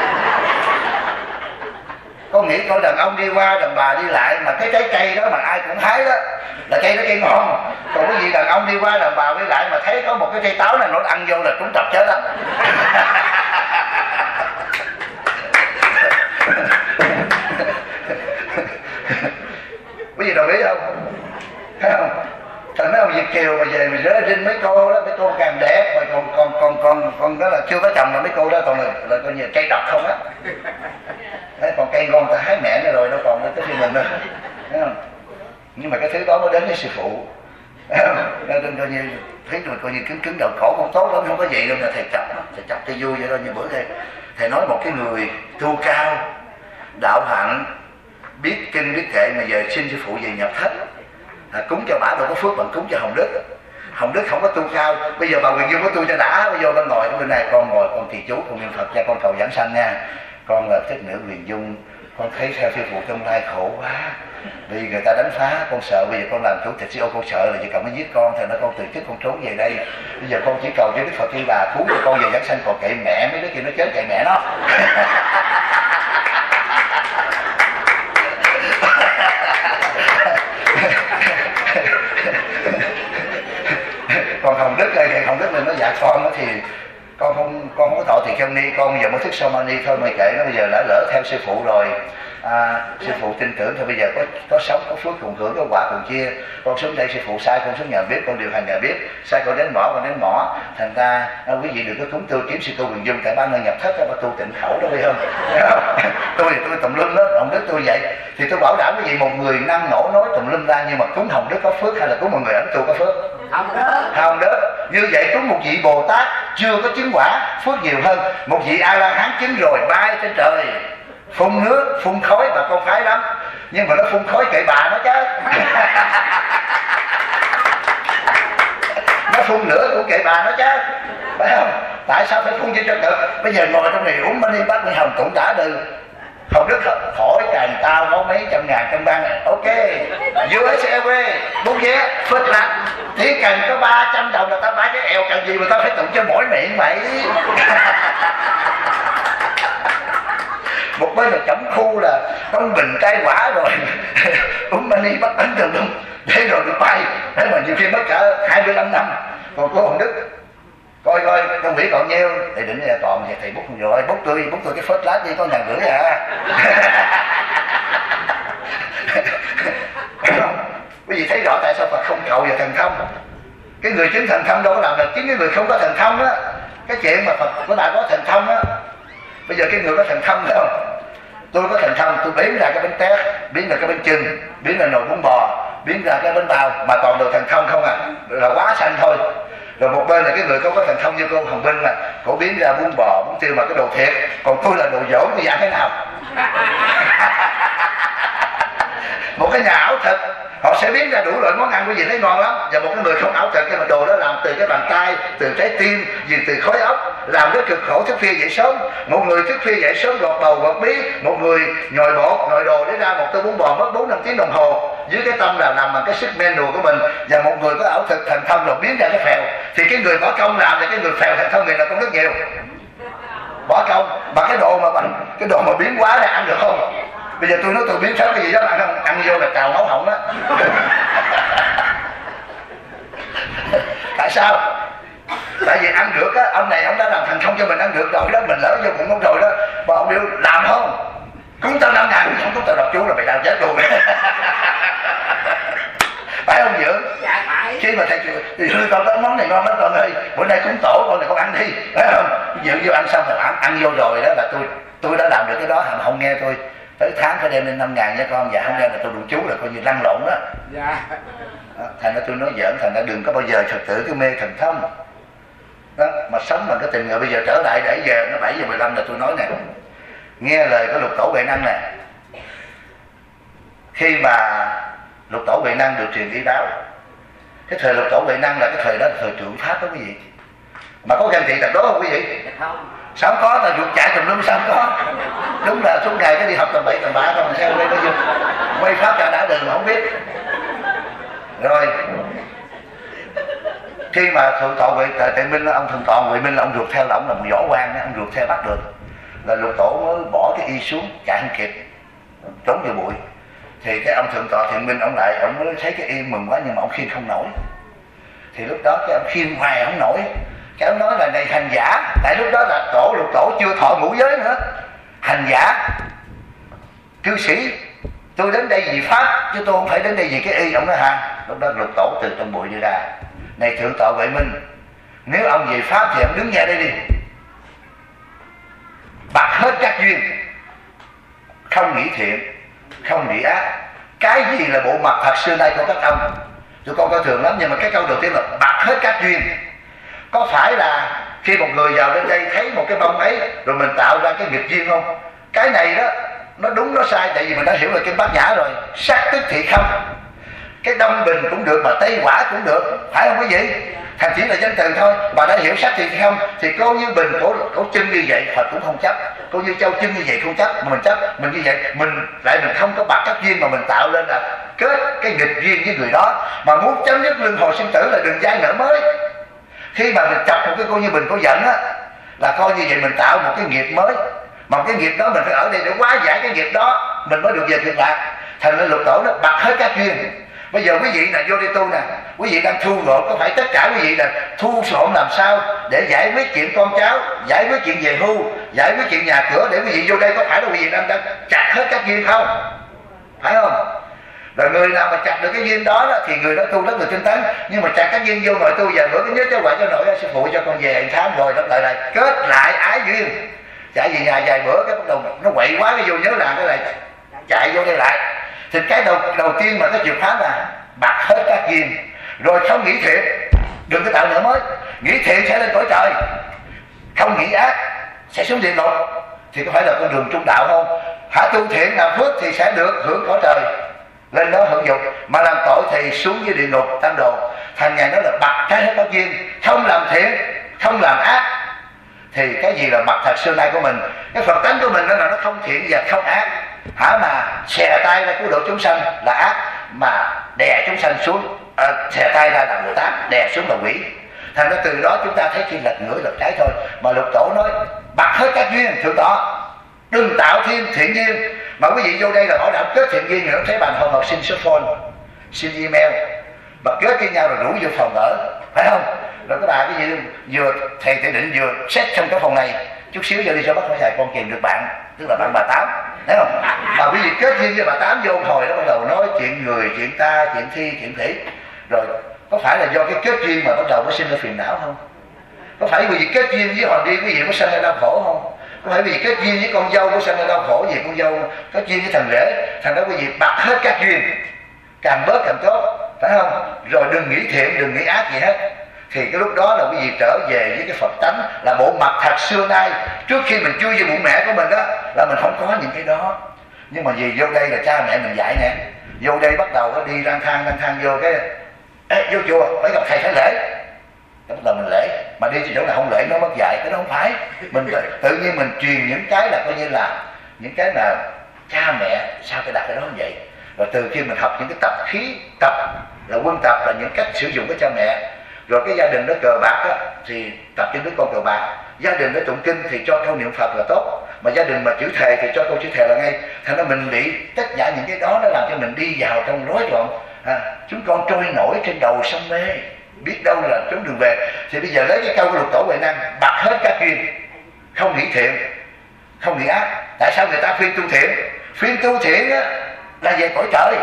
Con nghĩ coi đàn ông đi qua đàn bà đi lại mà cái trái cây đó mà ai cũng hái đó là cây đó cây ngon. Còn cái gì đàn ông đi qua đàn bà đi lại mà thấy có một cái cây táo này nó ăn vô là trúng trọc chết đó. Quý vị đồng ý không? Thấy không? Thằng mấy ông Việt kiều mà về mà rớt trên mấy cô đó, mấy cô càng đẹp mà còn còn còn còn còn đó là chưa có chồng là mấy cô đó còn là, là coi như cây độc không á. Đấy, còn cây ngon ta hái mẹ nó rồi đâu còn tới khi mình nữa. Thấy không? Nhưng mà cái thứ đó mới đến với sư phụ. Nên coi như thấy rồi coi như cứng cứng đầu cổ không tốt lắm, không có gì đâu là thầy chọc, thầy chọc thầy vui vậy thôi. Như bữa thầy thầy nói một cái người tu cao, đạo hạnh, biết kinh biết kệ mà giờ xin sư phụ về nhập thất. À, cúng cho bả đâu có phước bằng cúng cho Hồng Đức. Hồng Đức không có tu cao, bây giờ bà Quyền Dương có tu cho đã, bây giờ con ngồi bên này, con ngồi con trì chú con niệm Phật cho con cầu giảng sanh nha. Con là thích nữ Quyền Dung, con thấy theo sư phụ trong lai khổ quá, vì người ta đánh phá, con sợ bây giờ con làm chủ tịch xê e ô, con sợ là giờ cậu mới giết con, thành nó con từ chức con trốn về đây. Bây giờ con chỉ cầu cho Đức Phật Di Bà cứu cho con về giảng sanh, còn kệ mẹ mấy đứa kia nó chết kệ mẹ nó. Còn Hồng Đức này, Hồng Đức này nó dạ con đó thì con không con không có thọ tỳ kheo ni, con giờ mới thức so mani thôi mày kệ nó, bây giờ đã lỡ theo sư phụ rồi. À, sư phụ tin tưởng thì bây giờ có có sống có phước cùng hưởng, có quả cùng chia. Con xuống đây sư phụ sai con xuống nhà bếp, con điều hành nhà bếp, sai con đến mỏ con đến mỏ. Thành ra à, quý vị đừng có túng tôi kiếm sư cô Quyền Dung, tại ba nơi nhập thất đó, tu tịnh khẩu đó, biết không? tôi thì tôi tùm lum đó, Hồng Đức tôi vậy thì tôi bảo đảm quý vị, một người năng nổ nói tùm lum ra, nhưng mà cúng Hồng Đức có phước hay là cúng một người ảnh tu có phước? Hồng Đức. Như vậy cúng một vị Bồ Tát chưa có chứng quả, phước nhiều hơn. Một vị A La Hán chứng rồi bay trên trời, phun nước phun khói, bà con phái lắm, nhưng mà nó phun khói kệ bà nó chứ. Nó phun lửa cũng kệ bà nó chứ, phải không? Tại sao phải phun cho cực? Bây giờ ngồi trong này uống mani bát ni hồng cũng đã được. Hồng Đức khỏi càng tao có mấy trăm ngàn trong bang này, ok. u ét Airways bốn vé phết lạnh, chỉ cần có ba trăm đồng là tao bán cái eo, cần gì mà tao phải tụng cho mỗi miệng vậy. Một bên là chấm khu là con bình cai quả rồi uống mani bắt ấn tùm lum để rồi được bay, thế mà nhiều khi mất cả hai mươi lăm năm. Còn cô Hồng Đức coi coi công việc còn nhiêu thì định là toàn thì thầy bút rồi, bút tôi bút tôi cái phết lá đi có ngàn rưỡi à. Quý vị thấy rõ tại sao Phật không cầu vào thần thông. Cái người chứng thần thông đâu có làm được, chính cái người không có thần thông á. Cái chuyện mà Phật có đã có thần thông á, bây giờ cái người có thần thông thấy không? Tôi có thần thông, tôi biến ra cái bánh tét, biến ra cái bánh chưng, biến ra nồi bún bò, biến ra cái bánh bao, mà toàn đồ thần thông không à, là quá xanh thôi. Rồi một bên là cái người không có thần thông như cô Hồng Vinh là cổ biến ra bún bò, bún tiêu mà cái đồ thiệt, còn tôi là đồ dỗm thì ăn thế nào? Một cái nhà ảo thực họ sẽ biến ra đủ loại món ăn, quý vị thấy ngon lắm. Và một cái người không ảo thực, cái mà đồ đó làm từ cái bàn tay, từ trái tim, gì từ khối óc, làm rất cực khổ, thức khuya dậy sớm. Một người thức khuya dậy sớm gọt bầu gọt bí, một người nhồi bột nhồi đồ để ra một tô bún bò mất bốn năm tiếng đồng hồ, dưới cái tâm là làm bằng cái sức menu của mình. Và một người có ảo thực thành thông rồi biến ra cái phèo, thì cái người bỏ công làm thì cái người phèo thành thông người nào cũng rất nhiều. Bỏ công mà cái đồ mà bằng cái đồ mà biến quá này ăn được không? Bây giờ tôi nói tôi biến sớm cái gì đó ăn không? Ăn vô là cào máu họng á. Tại sao? Tại vì ăn được á, ông này ông đã làm thành công cho mình ăn được rồi đó, mình lỡ vô bụng ông rồi đó, mà ông biểu làm không? Cúng tao năm ngàn, không cúng tao đọc chú là mày đào chết luôn. Phải không Dưỡng?
Dạ phải.
Khi mà thầy thì con có món này ngon lắm con ơi, bữa nay cúng tổ con này con ăn đi, phải không? Dưỡng vô ăn xong rồi ăn, ăn vô rồi đó là tôi tôi đã làm được cái đó, không nghe tôi tới tháng phải đem lên năm ngàn nha con, dạ không đem là tôi đụng chú là coi như lăn lộn đó. Dạ. Thành ra tôi nói giỡn, thành ra đừng có bao giờ thật tử cái mê thần thông đó, mà sống bằng cái tình người. Bây giờ trở lại bảy giờ, nó bảy giờ mười lăm là tôi nói nè, nghe lời của Lục Tổ Huệ Năng nè, khi mà Lục tổ Huệ Năng được truyền y báo. Cái thời lục tổ Huệ Năng là cái thời đó là thời trượng pháp đó quý vị. Mà có ganh tị tật đó không quý vị? Sao không có, là ruột chạy tùm lum sao không có. Đúng là suốt ngày cái đi học tầm bậy tầm bạ không sao đây nó vô quay pháp cho đã đường mà không biết. Rồi khi mà thượng tọa Huệ Tề Minh, ông thượng tọa Huệ Minh là ông ruột theo là ông là một võ quan, ông ruột theo bắt được, là lục tổ mới bỏ cái y xuống chạy không kịp trốn vào bụi. Thì cái ông thượng tọa Thiện Minh ông lại ông mới thấy cái y mừng quá nhưng mà ông khiêng không nổi. Thì lúc đó cái ông khiêng hoài không nổi, cái ông nói là này hành giả, tại lúc đó là tổ lục tổ chưa thọ ngũ giới nữa. Hành giả cư sĩ, tôi đến đây vì pháp chứ tôi không phải đến đây vì cái y. Ông nói ha. Lúc đó lục tổ từ trong bụi đi ra, này thượng tọa Huệ Minh, nếu ông về pháp thì ông đứng nghe đây đi, bạc hết các duyên, không nghĩ thiện, không nghĩ ác. Cái gì là bộ mặt thật xưa nay của các ông? Tụi con coi thường lắm, nhưng mà cái câu đầu tiên là bạc hết các duyên. Có phải là khi một người vào đến đây thấy một cái bông ấy rồi mình tạo ra cái nghiệp duyên không? Cái này đó nó đúng nó sai, tại vì mình đã hiểu về kinh Bát Nhã rồi. Sắc tức thị không, cái đông bình cũng được mà tây quả cũng được, phải không quý vị? Thành chỉ là danh từ thôi. Bà đã hiểu sắc thì không, thì cô như bình cổ, cổ chân như vậy Phật cũng không chấp, cô như châu chân như vậy không chấp, mà mình chấp mình như vậy mình lại mình không có bạc các duyên mà mình tạo lên là kết cái nghịch duyên với người đó. Mà muốn chấm dứt luân hồi sinh tử là đừng giai nợ mới. Khi mà mình chọc một cái cô như bình cô giận á, là coi như vậy mình tạo một cái nghiệp mới, mà cái nghiệp đó mình phải ở đây để hóa giải cái nghiệp đó mình mới được về cực lạc. Thành ra lục tổ nó bạc hết các duyên. Bây giờ quý vị là vô đi tu nè, quý vị đang thu ngộ, có phải tất cả quý vị là thu sộn làm sao để giải quyết chuyện con cháu, giải quyết chuyện về hưu, giải quyết chuyện nhà cửa, để quý vị vô đây có phải là quý vị đang, đang chặt hết các duyên không? Phải không? Rồi người nào mà chặt được cái duyên đó, đó thì người đó tu rất là tinh tấn. Nhưng mà chặt các duyên vô ngồi tu vài bữa cái nhớ cho quả cho nội sư phụ cho con về tháng rồi nó lại lại kết lại ái duyên. Chạy về nhà vài bữa cái bắt đầu nó quậy quá cái vô nhớ làm cái lại chạy vô đây lại. Thì cái đầu đầu tiên mà cái chìa khóa là bạc hết các duyên. Rồi không nghĩ thiện, đừng có tạo nữa mới. Nghĩ thiện sẽ lên cõi trời, không nghĩ ác sẽ xuống địa ngục. Thì có phải là con đường trung đạo không? Hả, tu thiện làm phước thì sẽ được hưởng cõi trời, lên đó hưởng dục. Mà làm tội thì xuống dưới địa ngục tam đồ. Thành ngày đó là bạc cái hết các duyên, không làm thiện, không làm ác. Thì cái gì là mặt thật xưa nay của mình? Cái Phật tánh của mình đó là nó không thiện và không ác. Hả, mà xè tay ra cứu độ chúng sanh là ác, mà đè chúng sanh xuống, à, xè tay ra là Bồ Tát, đè xuống là quỷ. Thành ra từ đó chúng ta thấy chỉ lật ngửa lật trái thôi. Mà lục tổ nói bạc hết các duyên, thượng tọa đừng tạo thêm thiện duyên. Mà quý vị vô đây là hỏi đạo kết thiện duyên, rồi thấy bàn phòng học xin số phone, xin email, mà kết với nhau rồi rủ vô phòng ở, phải không? Rồi các bà cái gì vừa thầy Tự Định vừa xét trong cái phòng này, chút xíu giờ đi cho bác hỏi thầy con kèm được bạn, tức là bạn bà Tám, thấy không? Mà quý vị kết duyên với bà Tám vô hồi đó bắt đầu nói chuyện người, chuyện ta, chuyện thi, chuyện thủy. Rồi có phải là do cái kết duyên mà bắt đầu mới sinh ra phiền não không? Có phải quý vị kết duyên với họ đi quý vị mới sinh ra đau khổ không? Có phải quý vị kết duyên với con dâu có sinh ra đau khổ gì? Con dâu kết duyên với thằng rể, thành ra quý vị bạc hết các duyên, càng bớt càng tốt, phải không? Rồi đừng nghĩ thiện, đừng nghĩ ác gì hết. Thì cái lúc đó là quý vị trở về với cái Phật tánh là bộ mặt thật xưa nay. Trước khi mình chui vô bụng mẹ của mình đó là mình không có những cái đó. Nhưng mà vì vô đây là cha mẹ mình dạy nè, vô đây bắt đầu nó đi lang thang lang thang vô cái ê, vô chùa phải gặp thầy phải lễ, cái bắt đầu mình lễ. Mà đi chỗ nào không lễ nó mất dạy, cái đó không phải. Mình tự nhiên mình truyền những cái là coi như là những cái là cha mẹ sao phải đặt cái đó như vậy. Rồi từ khi mình học những cái tập khí, tập là quân tập là những cách sử dụng của cha mẹ. Rồi cái gia đình nó cờ bạc á, thì tập cho đứa con cờ bạc. Gia đình nó tụng kinh thì cho câu niệm Phật là tốt. Mà gia đình mà chữ thề thì cho câu chữ thề là ngay. Thành ra mình bị tất cả những cái đó nó làm cho mình đi vào trong rối loạn. À, chúng con trôi nổi trên đầu sông mê, biết đâu là trốn đường về. Thì bây giờ lấy cái câu của lục tổ Huệ Năng, bạc hết các duyên, không nghĩ thiện, không nghĩ ác. Tại sao người ta khuyên tu thiện? Khuyên tu thiện á, là về cõi trời.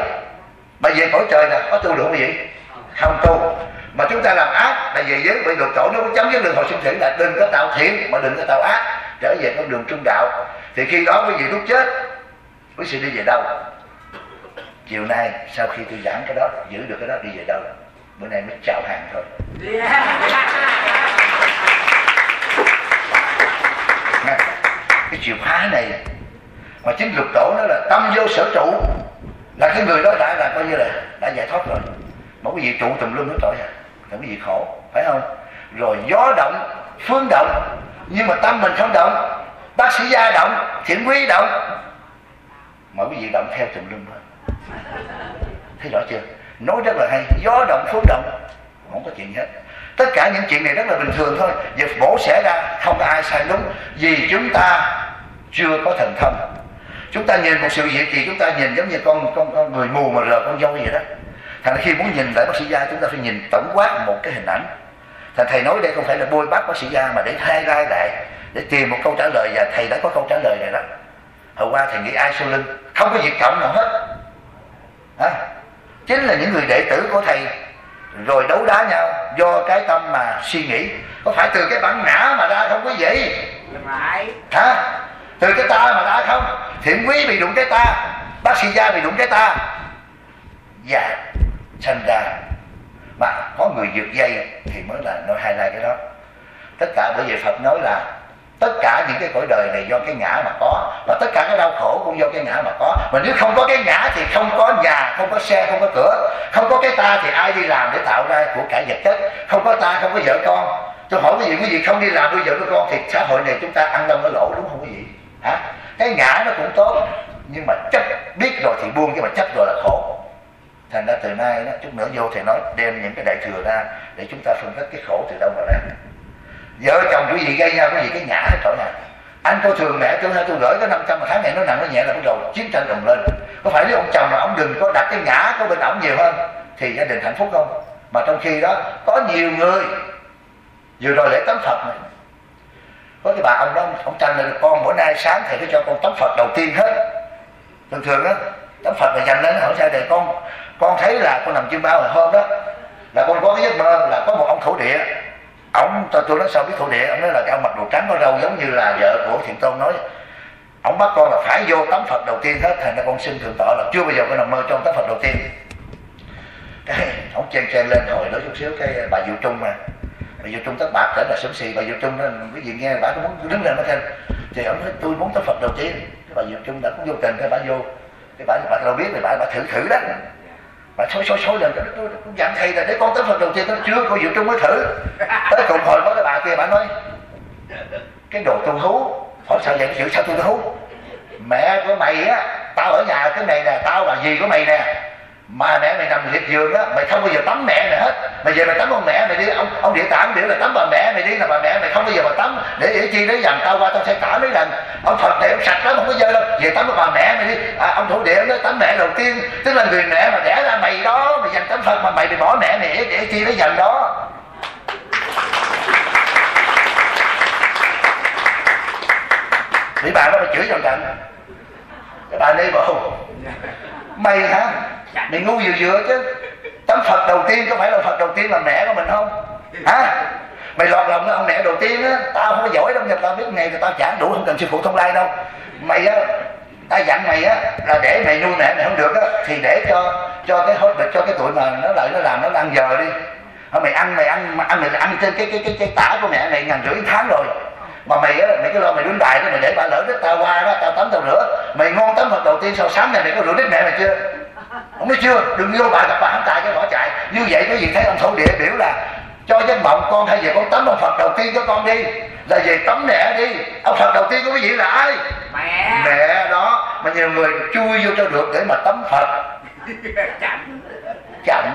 Mà về cõi trời là có tu được không vậy? Không tu. Mà chúng ta làm ác là về giới bị lục tổ nó chấm dứt luân hồi sinh tử là đừng có tạo thiện mà đừng có tạo ác, trở về con đường trung đạo. Thì khi đó quý vị lúc chết quý vị đi về đâu? Chiều nay sau khi tôi giảng cái đó, giữ được cái đó, đi về đâu? Bữa nay mới chào hàng thôi. Nghe, cái chìa khóa này mà chính lục tổ nó là tâm vô sở trụ, là cái người đó đã là coi như là đã giải thoát rồi. Một cái gì trụ tùm lum hết trọi à, không có gì khổ, phải không? Rồi gió động, phương động, nhưng mà tâm mình không động. Bác sĩ gia động, thiện quý động, mọi cái gì động theo tùm lum hết. Thấy rõ chưa? Nói rất là hay, gió động, phương động, không có chuyện hết. Tất cả những chuyện này rất là bình thường thôi. Giờ bổ xẻ ra, không có ai sai đúng, vì chúng ta chưa có thần thông. Chúng ta nhìn một sự việc thì chúng ta nhìn giống như con con, con người mù mà rờ con dâu vậy đó. Thành khi muốn nhìn lại bác sĩ gia, chúng ta phải nhìn tổng quát một cái hình ảnh. Thành thầy nói đây không phải là bôi bác bác sĩ gia, mà để thay gai lại, để tìm một câu trả lời, và thầy đã có câu trả lời này đó. Hồi qua thầy nghĩ isolin, không có việc cộng nào hết. À, chính là những người đệ tử của thầy rồi đấu đá nhau do cái tâm mà suy nghĩ. Có phải từ cái bản ngã mà ra không có gì?
Phải.
Hả? Từ cái ta mà ra không? Thiện quý bị đụng cái ta, bác sĩ gia bị đụng cái ta, và sanh ra. Mà có người vượt dây thì mới là nói highlight cái đó. Tất cả bởi vì Phật nói là tất cả những cái cõi đời này do cái ngã mà có, và tất cả cái đau khổ cũng do cái ngã mà có. Mà nếu không có cái ngã thì không có nhà, không có xe, không có cửa. Không có cái ta thì ai đi làm để tạo ra của cải vật chất? Không có ta, không có vợ con. Tôi hỏi cái gì, cái gì không đi làm nuôi vợ nuôi con thì xã hội này chúng ta ăn đông ở lỗ, đúng không quý vị? Hả? Cái ngã nó cũng tốt, nhưng mà chấp biết rồi thì buông, cái mà chấp rồi là khổ. Thành ra từ nay đó, chút nữa vô thầy nói đem những cái đại thừa ra để chúng ta phân tích cái khổ từ đâu mà ra. Vợ chồng quý vị gây nhau, quý vị cái ngã hết trọi nào. Anh coi thường mẹ tôi hay tôi gửi có năm trăm mà tháng này nó nặng nó nhẹ là bắt đầu chiến tranh ầm lên. Có phải nếu ông chồng mà ông đừng có đặt cái ngã của bên ổng nhiều hơn thì gia đình hạnh phúc không? Mà trong khi đó có nhiều người vừa rồi lễ tắm Phật này, có cái bà ông đó ông tranh là con bữa nay sáng thầy phải cho con tắm Phật đầu tiên hết. Thường thường á tắm Phật là dành lên hỏi sao đây con con thấy là con nằm chim bao hồi hôm đó là con có cái giấc mơ là có một ông thổ địa. Ông tôi, tôi nói sao biết thổ địa, ông nói là cái ông mặc đồ trắng có râu giống như là vợ của Thiện Tôn nói. Ông bắt con là phải vô tắm Phật đầu tiên hết. Thành ra con xin thượng tọa là chưa bao giờ con nằm mơ trong tắm Phật đầu tiên. Cái ông chen chen lên hồi nói chút xíu cái bà Diệu Trung mà bà Diệu Trung tất bạc trở là sớm xì. Bà Diệu Trung đó cái gì nghe bà có muốn đứng lên nói thêm thì ông nói tôi muốn tắm Phật đầu tiên. Cái bà Diệu Trung đã cũng vô tình cái bà vô cái bà bà đâu biết thì bà bà thử thử đó. Bà xối xối xối lên, tôi cũng dặn thầy là để con tắm Phật đầu tiên, tôi chưa cô Diệu Trung mới thử. Tới cùng hồi có cái bà kia bà nói cái đồ tu hú, hỏi sao vậy chữ sao tôi tu hú? Mẹ của mày á, tao ở nhà cái này nè, tao là gì của mày nè, mà mẹ mày nằm liệt giường á, mày không bao giờ tắm mẹ mày hết. Mày về mày tắm ông mẹ mày đi, ông ông địa tạng biểu là tắm bà mẹ mày đi, là bà mẹ mày không bao giờ mà tắm, để để chi để dằn tao qua tao sẽ tả mấy lần. Ông Phật này ông sạch lắm không có dơ đâu, về tắm với bà mẹ mày đi. À, ông thổ địa nói tắm mẹ đầu tiên, tức là người mẹ mà đẻ ra mày đó, mày dành tắm Phật mà mày bị bỏ mẹ mày để, để chi để dằn đó. Thì bà nó phải chửi trong trận. Cái bà đi bộ mày hả? Mày ngu vừa vừa chứ. Tắm Phật đầu tiên có phải là Phật đầu tiên là mẹ của mình không? Hả? Mày lọt lòng nó ông mẹ đầu tiên á, tao không có giỏi đâu, nhưng tao biết ngày thì tao trả đủ, không cần sư phụ thông lai đâu. Mày á, tao dặn mày á là để mày nuôi mẹ mày không được á thì để cho cho cái hốt cho cái tụi mà nó lại nó làm nó ăn giờ đi. Mày ăn mày ăn mà ăn mày ăn trên cái cái cái cái tả của mẹ mày ngàn rưỡi tháng rồi. Mà mày á, mày cứ lo mày đứng đài đó, mày để bà lỡ đít tao qua đó, tao tắm tao rửa. Mày ngon tắm Phật đầu tiên sau sáng này mày có rửa đít mẹ mày chưa? Ông nói chưa, đừng vô bà gặp bà hắn tại cho bỏ chạy. Như vậy quý vị thấy ông thổ địa biểu là cho giấc mộng con hay về con tắm ông Phật đầu tiên cho con đi, là về tắm mẹ đi. Ông Phật đầu tiên của quý vị là ai?
Mẹ.
Mẹ đó, mà nhiều người chui vô cho được để mà tắm Phật.
Chậm.
Chậm.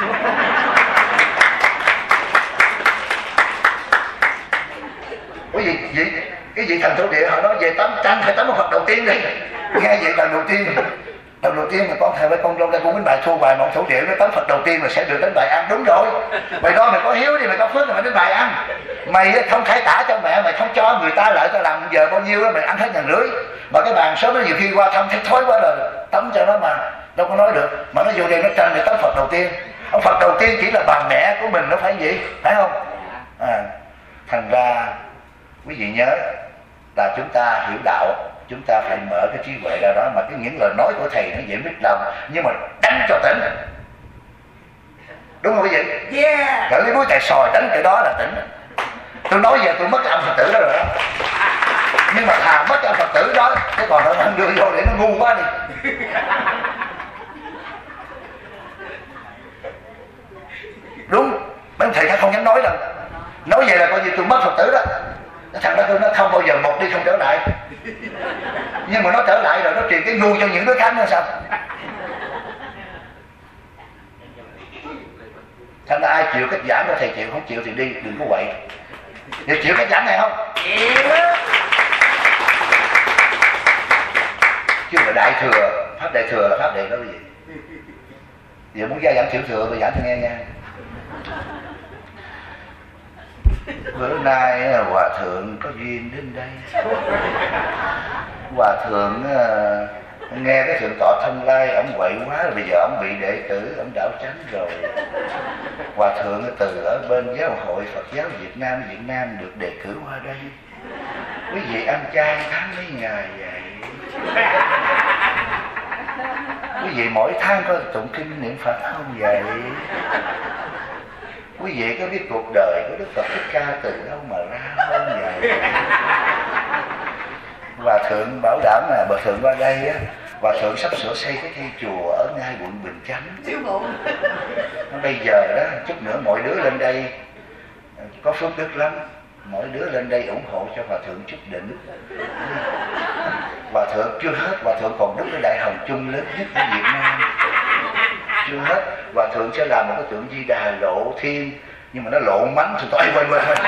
Quý vị, vị cái vị thần thổ địa họ nói về tắm tranh phải tắm ông Phật đầu tiên đi. Nghe vậy lần đầu tiên lần đầu tiên mà con thầy với con vô đây con đánh bài thua bài, mà ông thổ địa nó tắm Phật đầu tiên mà sẽ được đánh bài ăn. Đúng rồi, mày đó mày có hiếu đi, mày có phước thì mày đánh bài ăn. Mày không khai tả cho mẹ mày, không cho người ta lại, tao làm giờ bao nhiêu đó mày ăn hết ngàn rưỡi. Mà cái bàn sớm nó nhiều khi qua thăm thấy thói quá rồi tắm cho nó mà đâu có nói được. Mà nó vô đây nó tranh để tắm Phật đầu tiên. Ông Phật đầu tiên chỉ là bà mẹ của mình, nó phải gì, phải không? À, thành ra quý vị nhớ là chúng ta hiểu đạo, chúng ta phải mở cái trí huệ ra đó. Mà cái những lời nói của thầy nó dễ mít lòng, nhưng mà đánh cho tỉnh. Đúng không quý vị?
Yeah.
Gửi cái búi tài sòi đánh cái đó là tỉnh. Tôi nói giờ tôi mất cái ông Phật tử đó rồi đó. Nhưng mà thà mất cái ông Phật tử đó, cái còn nó đưa vô để nó ngu quá đi. cái ngu cho những đứa khác nữa sao? Thành ra ai chịu cách giảng của thầy chịu, không chịu thì đi, đừng có quậy. Nếu chịu cách giảng này không? Chịu. Chứ là đại thừa, pháp đại thừa là pháp đại đó gì? Giờ muốn gia giảng tiểu thừa tôi giảng cho nghe nha. Bữa nay hòa thượng có duyên đến đây. Hòa thượng uh, nghe cái thượng tọa Thông Lai ổng quậy quá rồi, bây giờ ổng bị đệ tử ổng đảo tránh rồi. Hòa thượng từ ở bên giáo hội Phật giáo Việt Nam Việt Nam được đề cử qua đây. Quý vị ăn chay tháng mấy ngày vậy? Quý vị mỗi tháng có tụng kinh niệm Phật không vậy? Quý vị có biết cuộc đời của Đức Phật Thích Ca từ đâu mà ra không vậy? Hòa thượng bảo đảm là Hòa thượng qua đây á, Hòa thượng sắp sửa xây cái thi chùa ở ngay quận Bình Chánh. Bây giờ đó, chút nữa mọi đứa lên đây có phước đức lắm, mỗi đứa lên đây ủng hộ cho Hòa thượng chút đỉnh. Hòa thượng chưa hết, Hòa thượng còn đúc cái đại hồng chung lớn nhất của Việt Nam. Chưa hết, Hòa thượng sẽ làm một cái tượng Di Đà lộ thiên, nhưng mà nó lộ mánh thì tôi quay quay quay.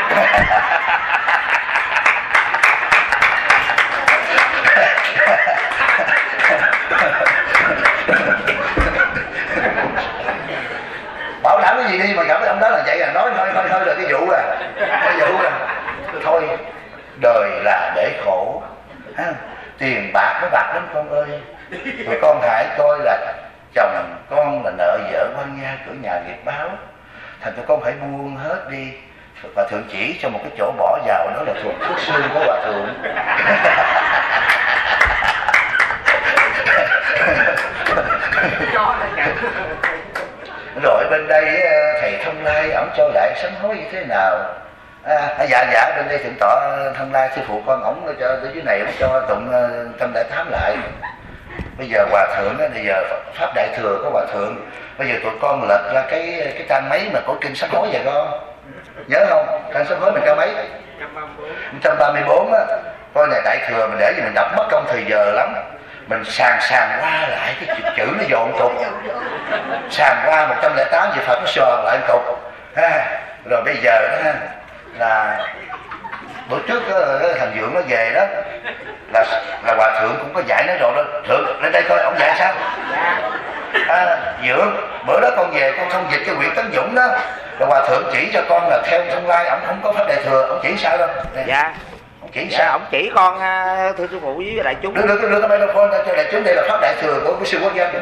Bảo đảm cái gì đi mà gặp cái ông đó là vậy à, nói thôi thôi thôi là cái vụ à, cái vụ à, thôi đời là để khổ, ha. Tiền bạc nó bạc lắm con ơi, tụi con hãy coi là chồng con là nợ vợ quan gia cửa nhà nghiệp báo, thành tụi con phải buông hết đi. Hòa thượng chỉ cho một cái chỗ bỏ vào, đó là thuộc thuốc xương của Hòa thượng. Rồi bên đây thầy Thông Lai ổng cho lại sám hối như thế nào? À, dạ dạ bên đây thượng tọa Thông Lai sư phụ con ổng cho tới dưới này ổng cho tụng tâm đại thám lại. Bây giờ Hòa thượng á, bây giờ pháp đại thừa của Hòa thượng, bây giờ tụi con lật ra cái cái trang mấy mà có kinh sám hối vậy con nhớ không? Trang sám hối mình trang mấy? một trăm ba mươi bốn á. Coi này đại thừa mình để gì mình đọc mất công thời giờ lắm. Mình sàng sàng qua lại cái chữ, chữ nó dồn cục, sàng qua một trăm lẻ tám chữ Phật nó sờ lại cục ha. Rồi bây giờ đó là bữa trước đó, thằng Dượng nó về đó là là Hòa thượng cũng có dạy nó rồi đó. Thượng lên đây coi ông dạy sao? À, Dượng bữa đó con về con thông dịch cái quyển Tấn Dũng đó, rồi Hòa thượng chỉ cho con là theo Thông Lai ổng không có pháp đại thừa, ông chỉ sao đâu? Đây. Dạ. Ông chỉ dạ, sao? Ông chỉ con thưa sư phụ với đại chúng. Đưa đưa đưa cái microphone cho đại chúng, đây là pháp đại thừa của sư Quốc Dân.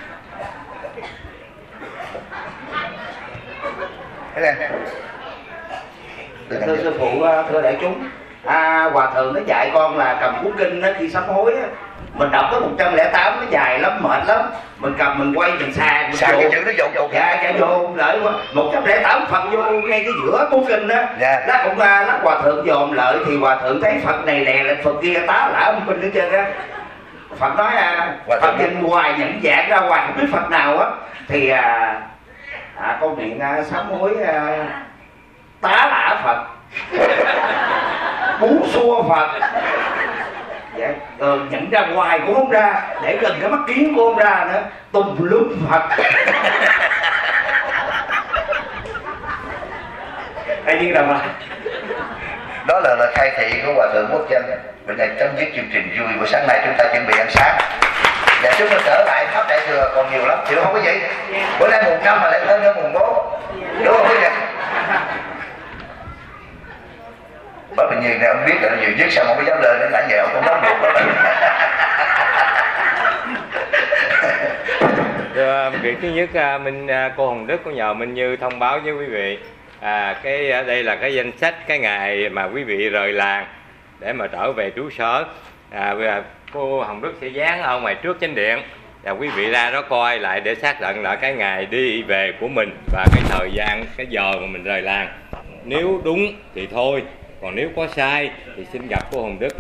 Thế này. Thưa sư phụ, thưa đại chúng, à, Hòa thượng nó dạy con là cầm cuốn kinh đó, khi sám hối á, mình đọc tới một trăm lẻ tám nó dài lắm, mệt lắm, mình cầm mình quay mình sàng sàng cái chữ nó dồn dồn dạ dạ vô lợi quá một trăm lẻ tám Phật vô ngay cái giữa cuốn kinh đó dạ. Nó cũng nó Hòa thượng dồn lợi thì Hòa thượng thấy Phật này đè lên Phật kia tá lả ông minh hết trơn á. Phật nói à, Phật nhìn hoài nhận dạng ra hoài không biết Phật nào á thì à, à, con miệng à, sám hối à, tá lả Phật bú xua Phật. Dạ, ờ, nhận ra hoài cũng không ra, để gần cái mắt kiến của không ra nữa, tùm lum Phật. Hay như nào mà đó là lời khai thị của Hòa thượng Quốc Dân. Bữa nay chấm dứt chương trình vui, buổi sáng nay chúng ta chuẩn bị ăn sáng. Và chúng ta trở lại pháp đại thừa còn nhiều lắm, chịu không có gì? Bữa nay mùng năm mà lại hơn nữa mùng bốn, đúng không quý vị? Bởi vì nhiều này ông biết là vừa viết xong ông có dám lên đến nãy giờ ông cũng đóng buộc đó.
Thưa, việc thứ nhất, Minh cô Hồng Đức có nhờ Minh Như thông báo với quý vị à, cái đây là cái danh sách cái ngày mà quý vị rời làng để mà trở về trú sở. À, cô Hồng Đức sẽ dán ở ngoài trước chánh điện và quý vị ra đó coi lại để xác định lại cái ngày đi về của mình và cái thời gian, cái giờ mà mình rời làng. Nếu đúng thì thôi, còn nếu có sai thì xin gặp cô Hồng Đức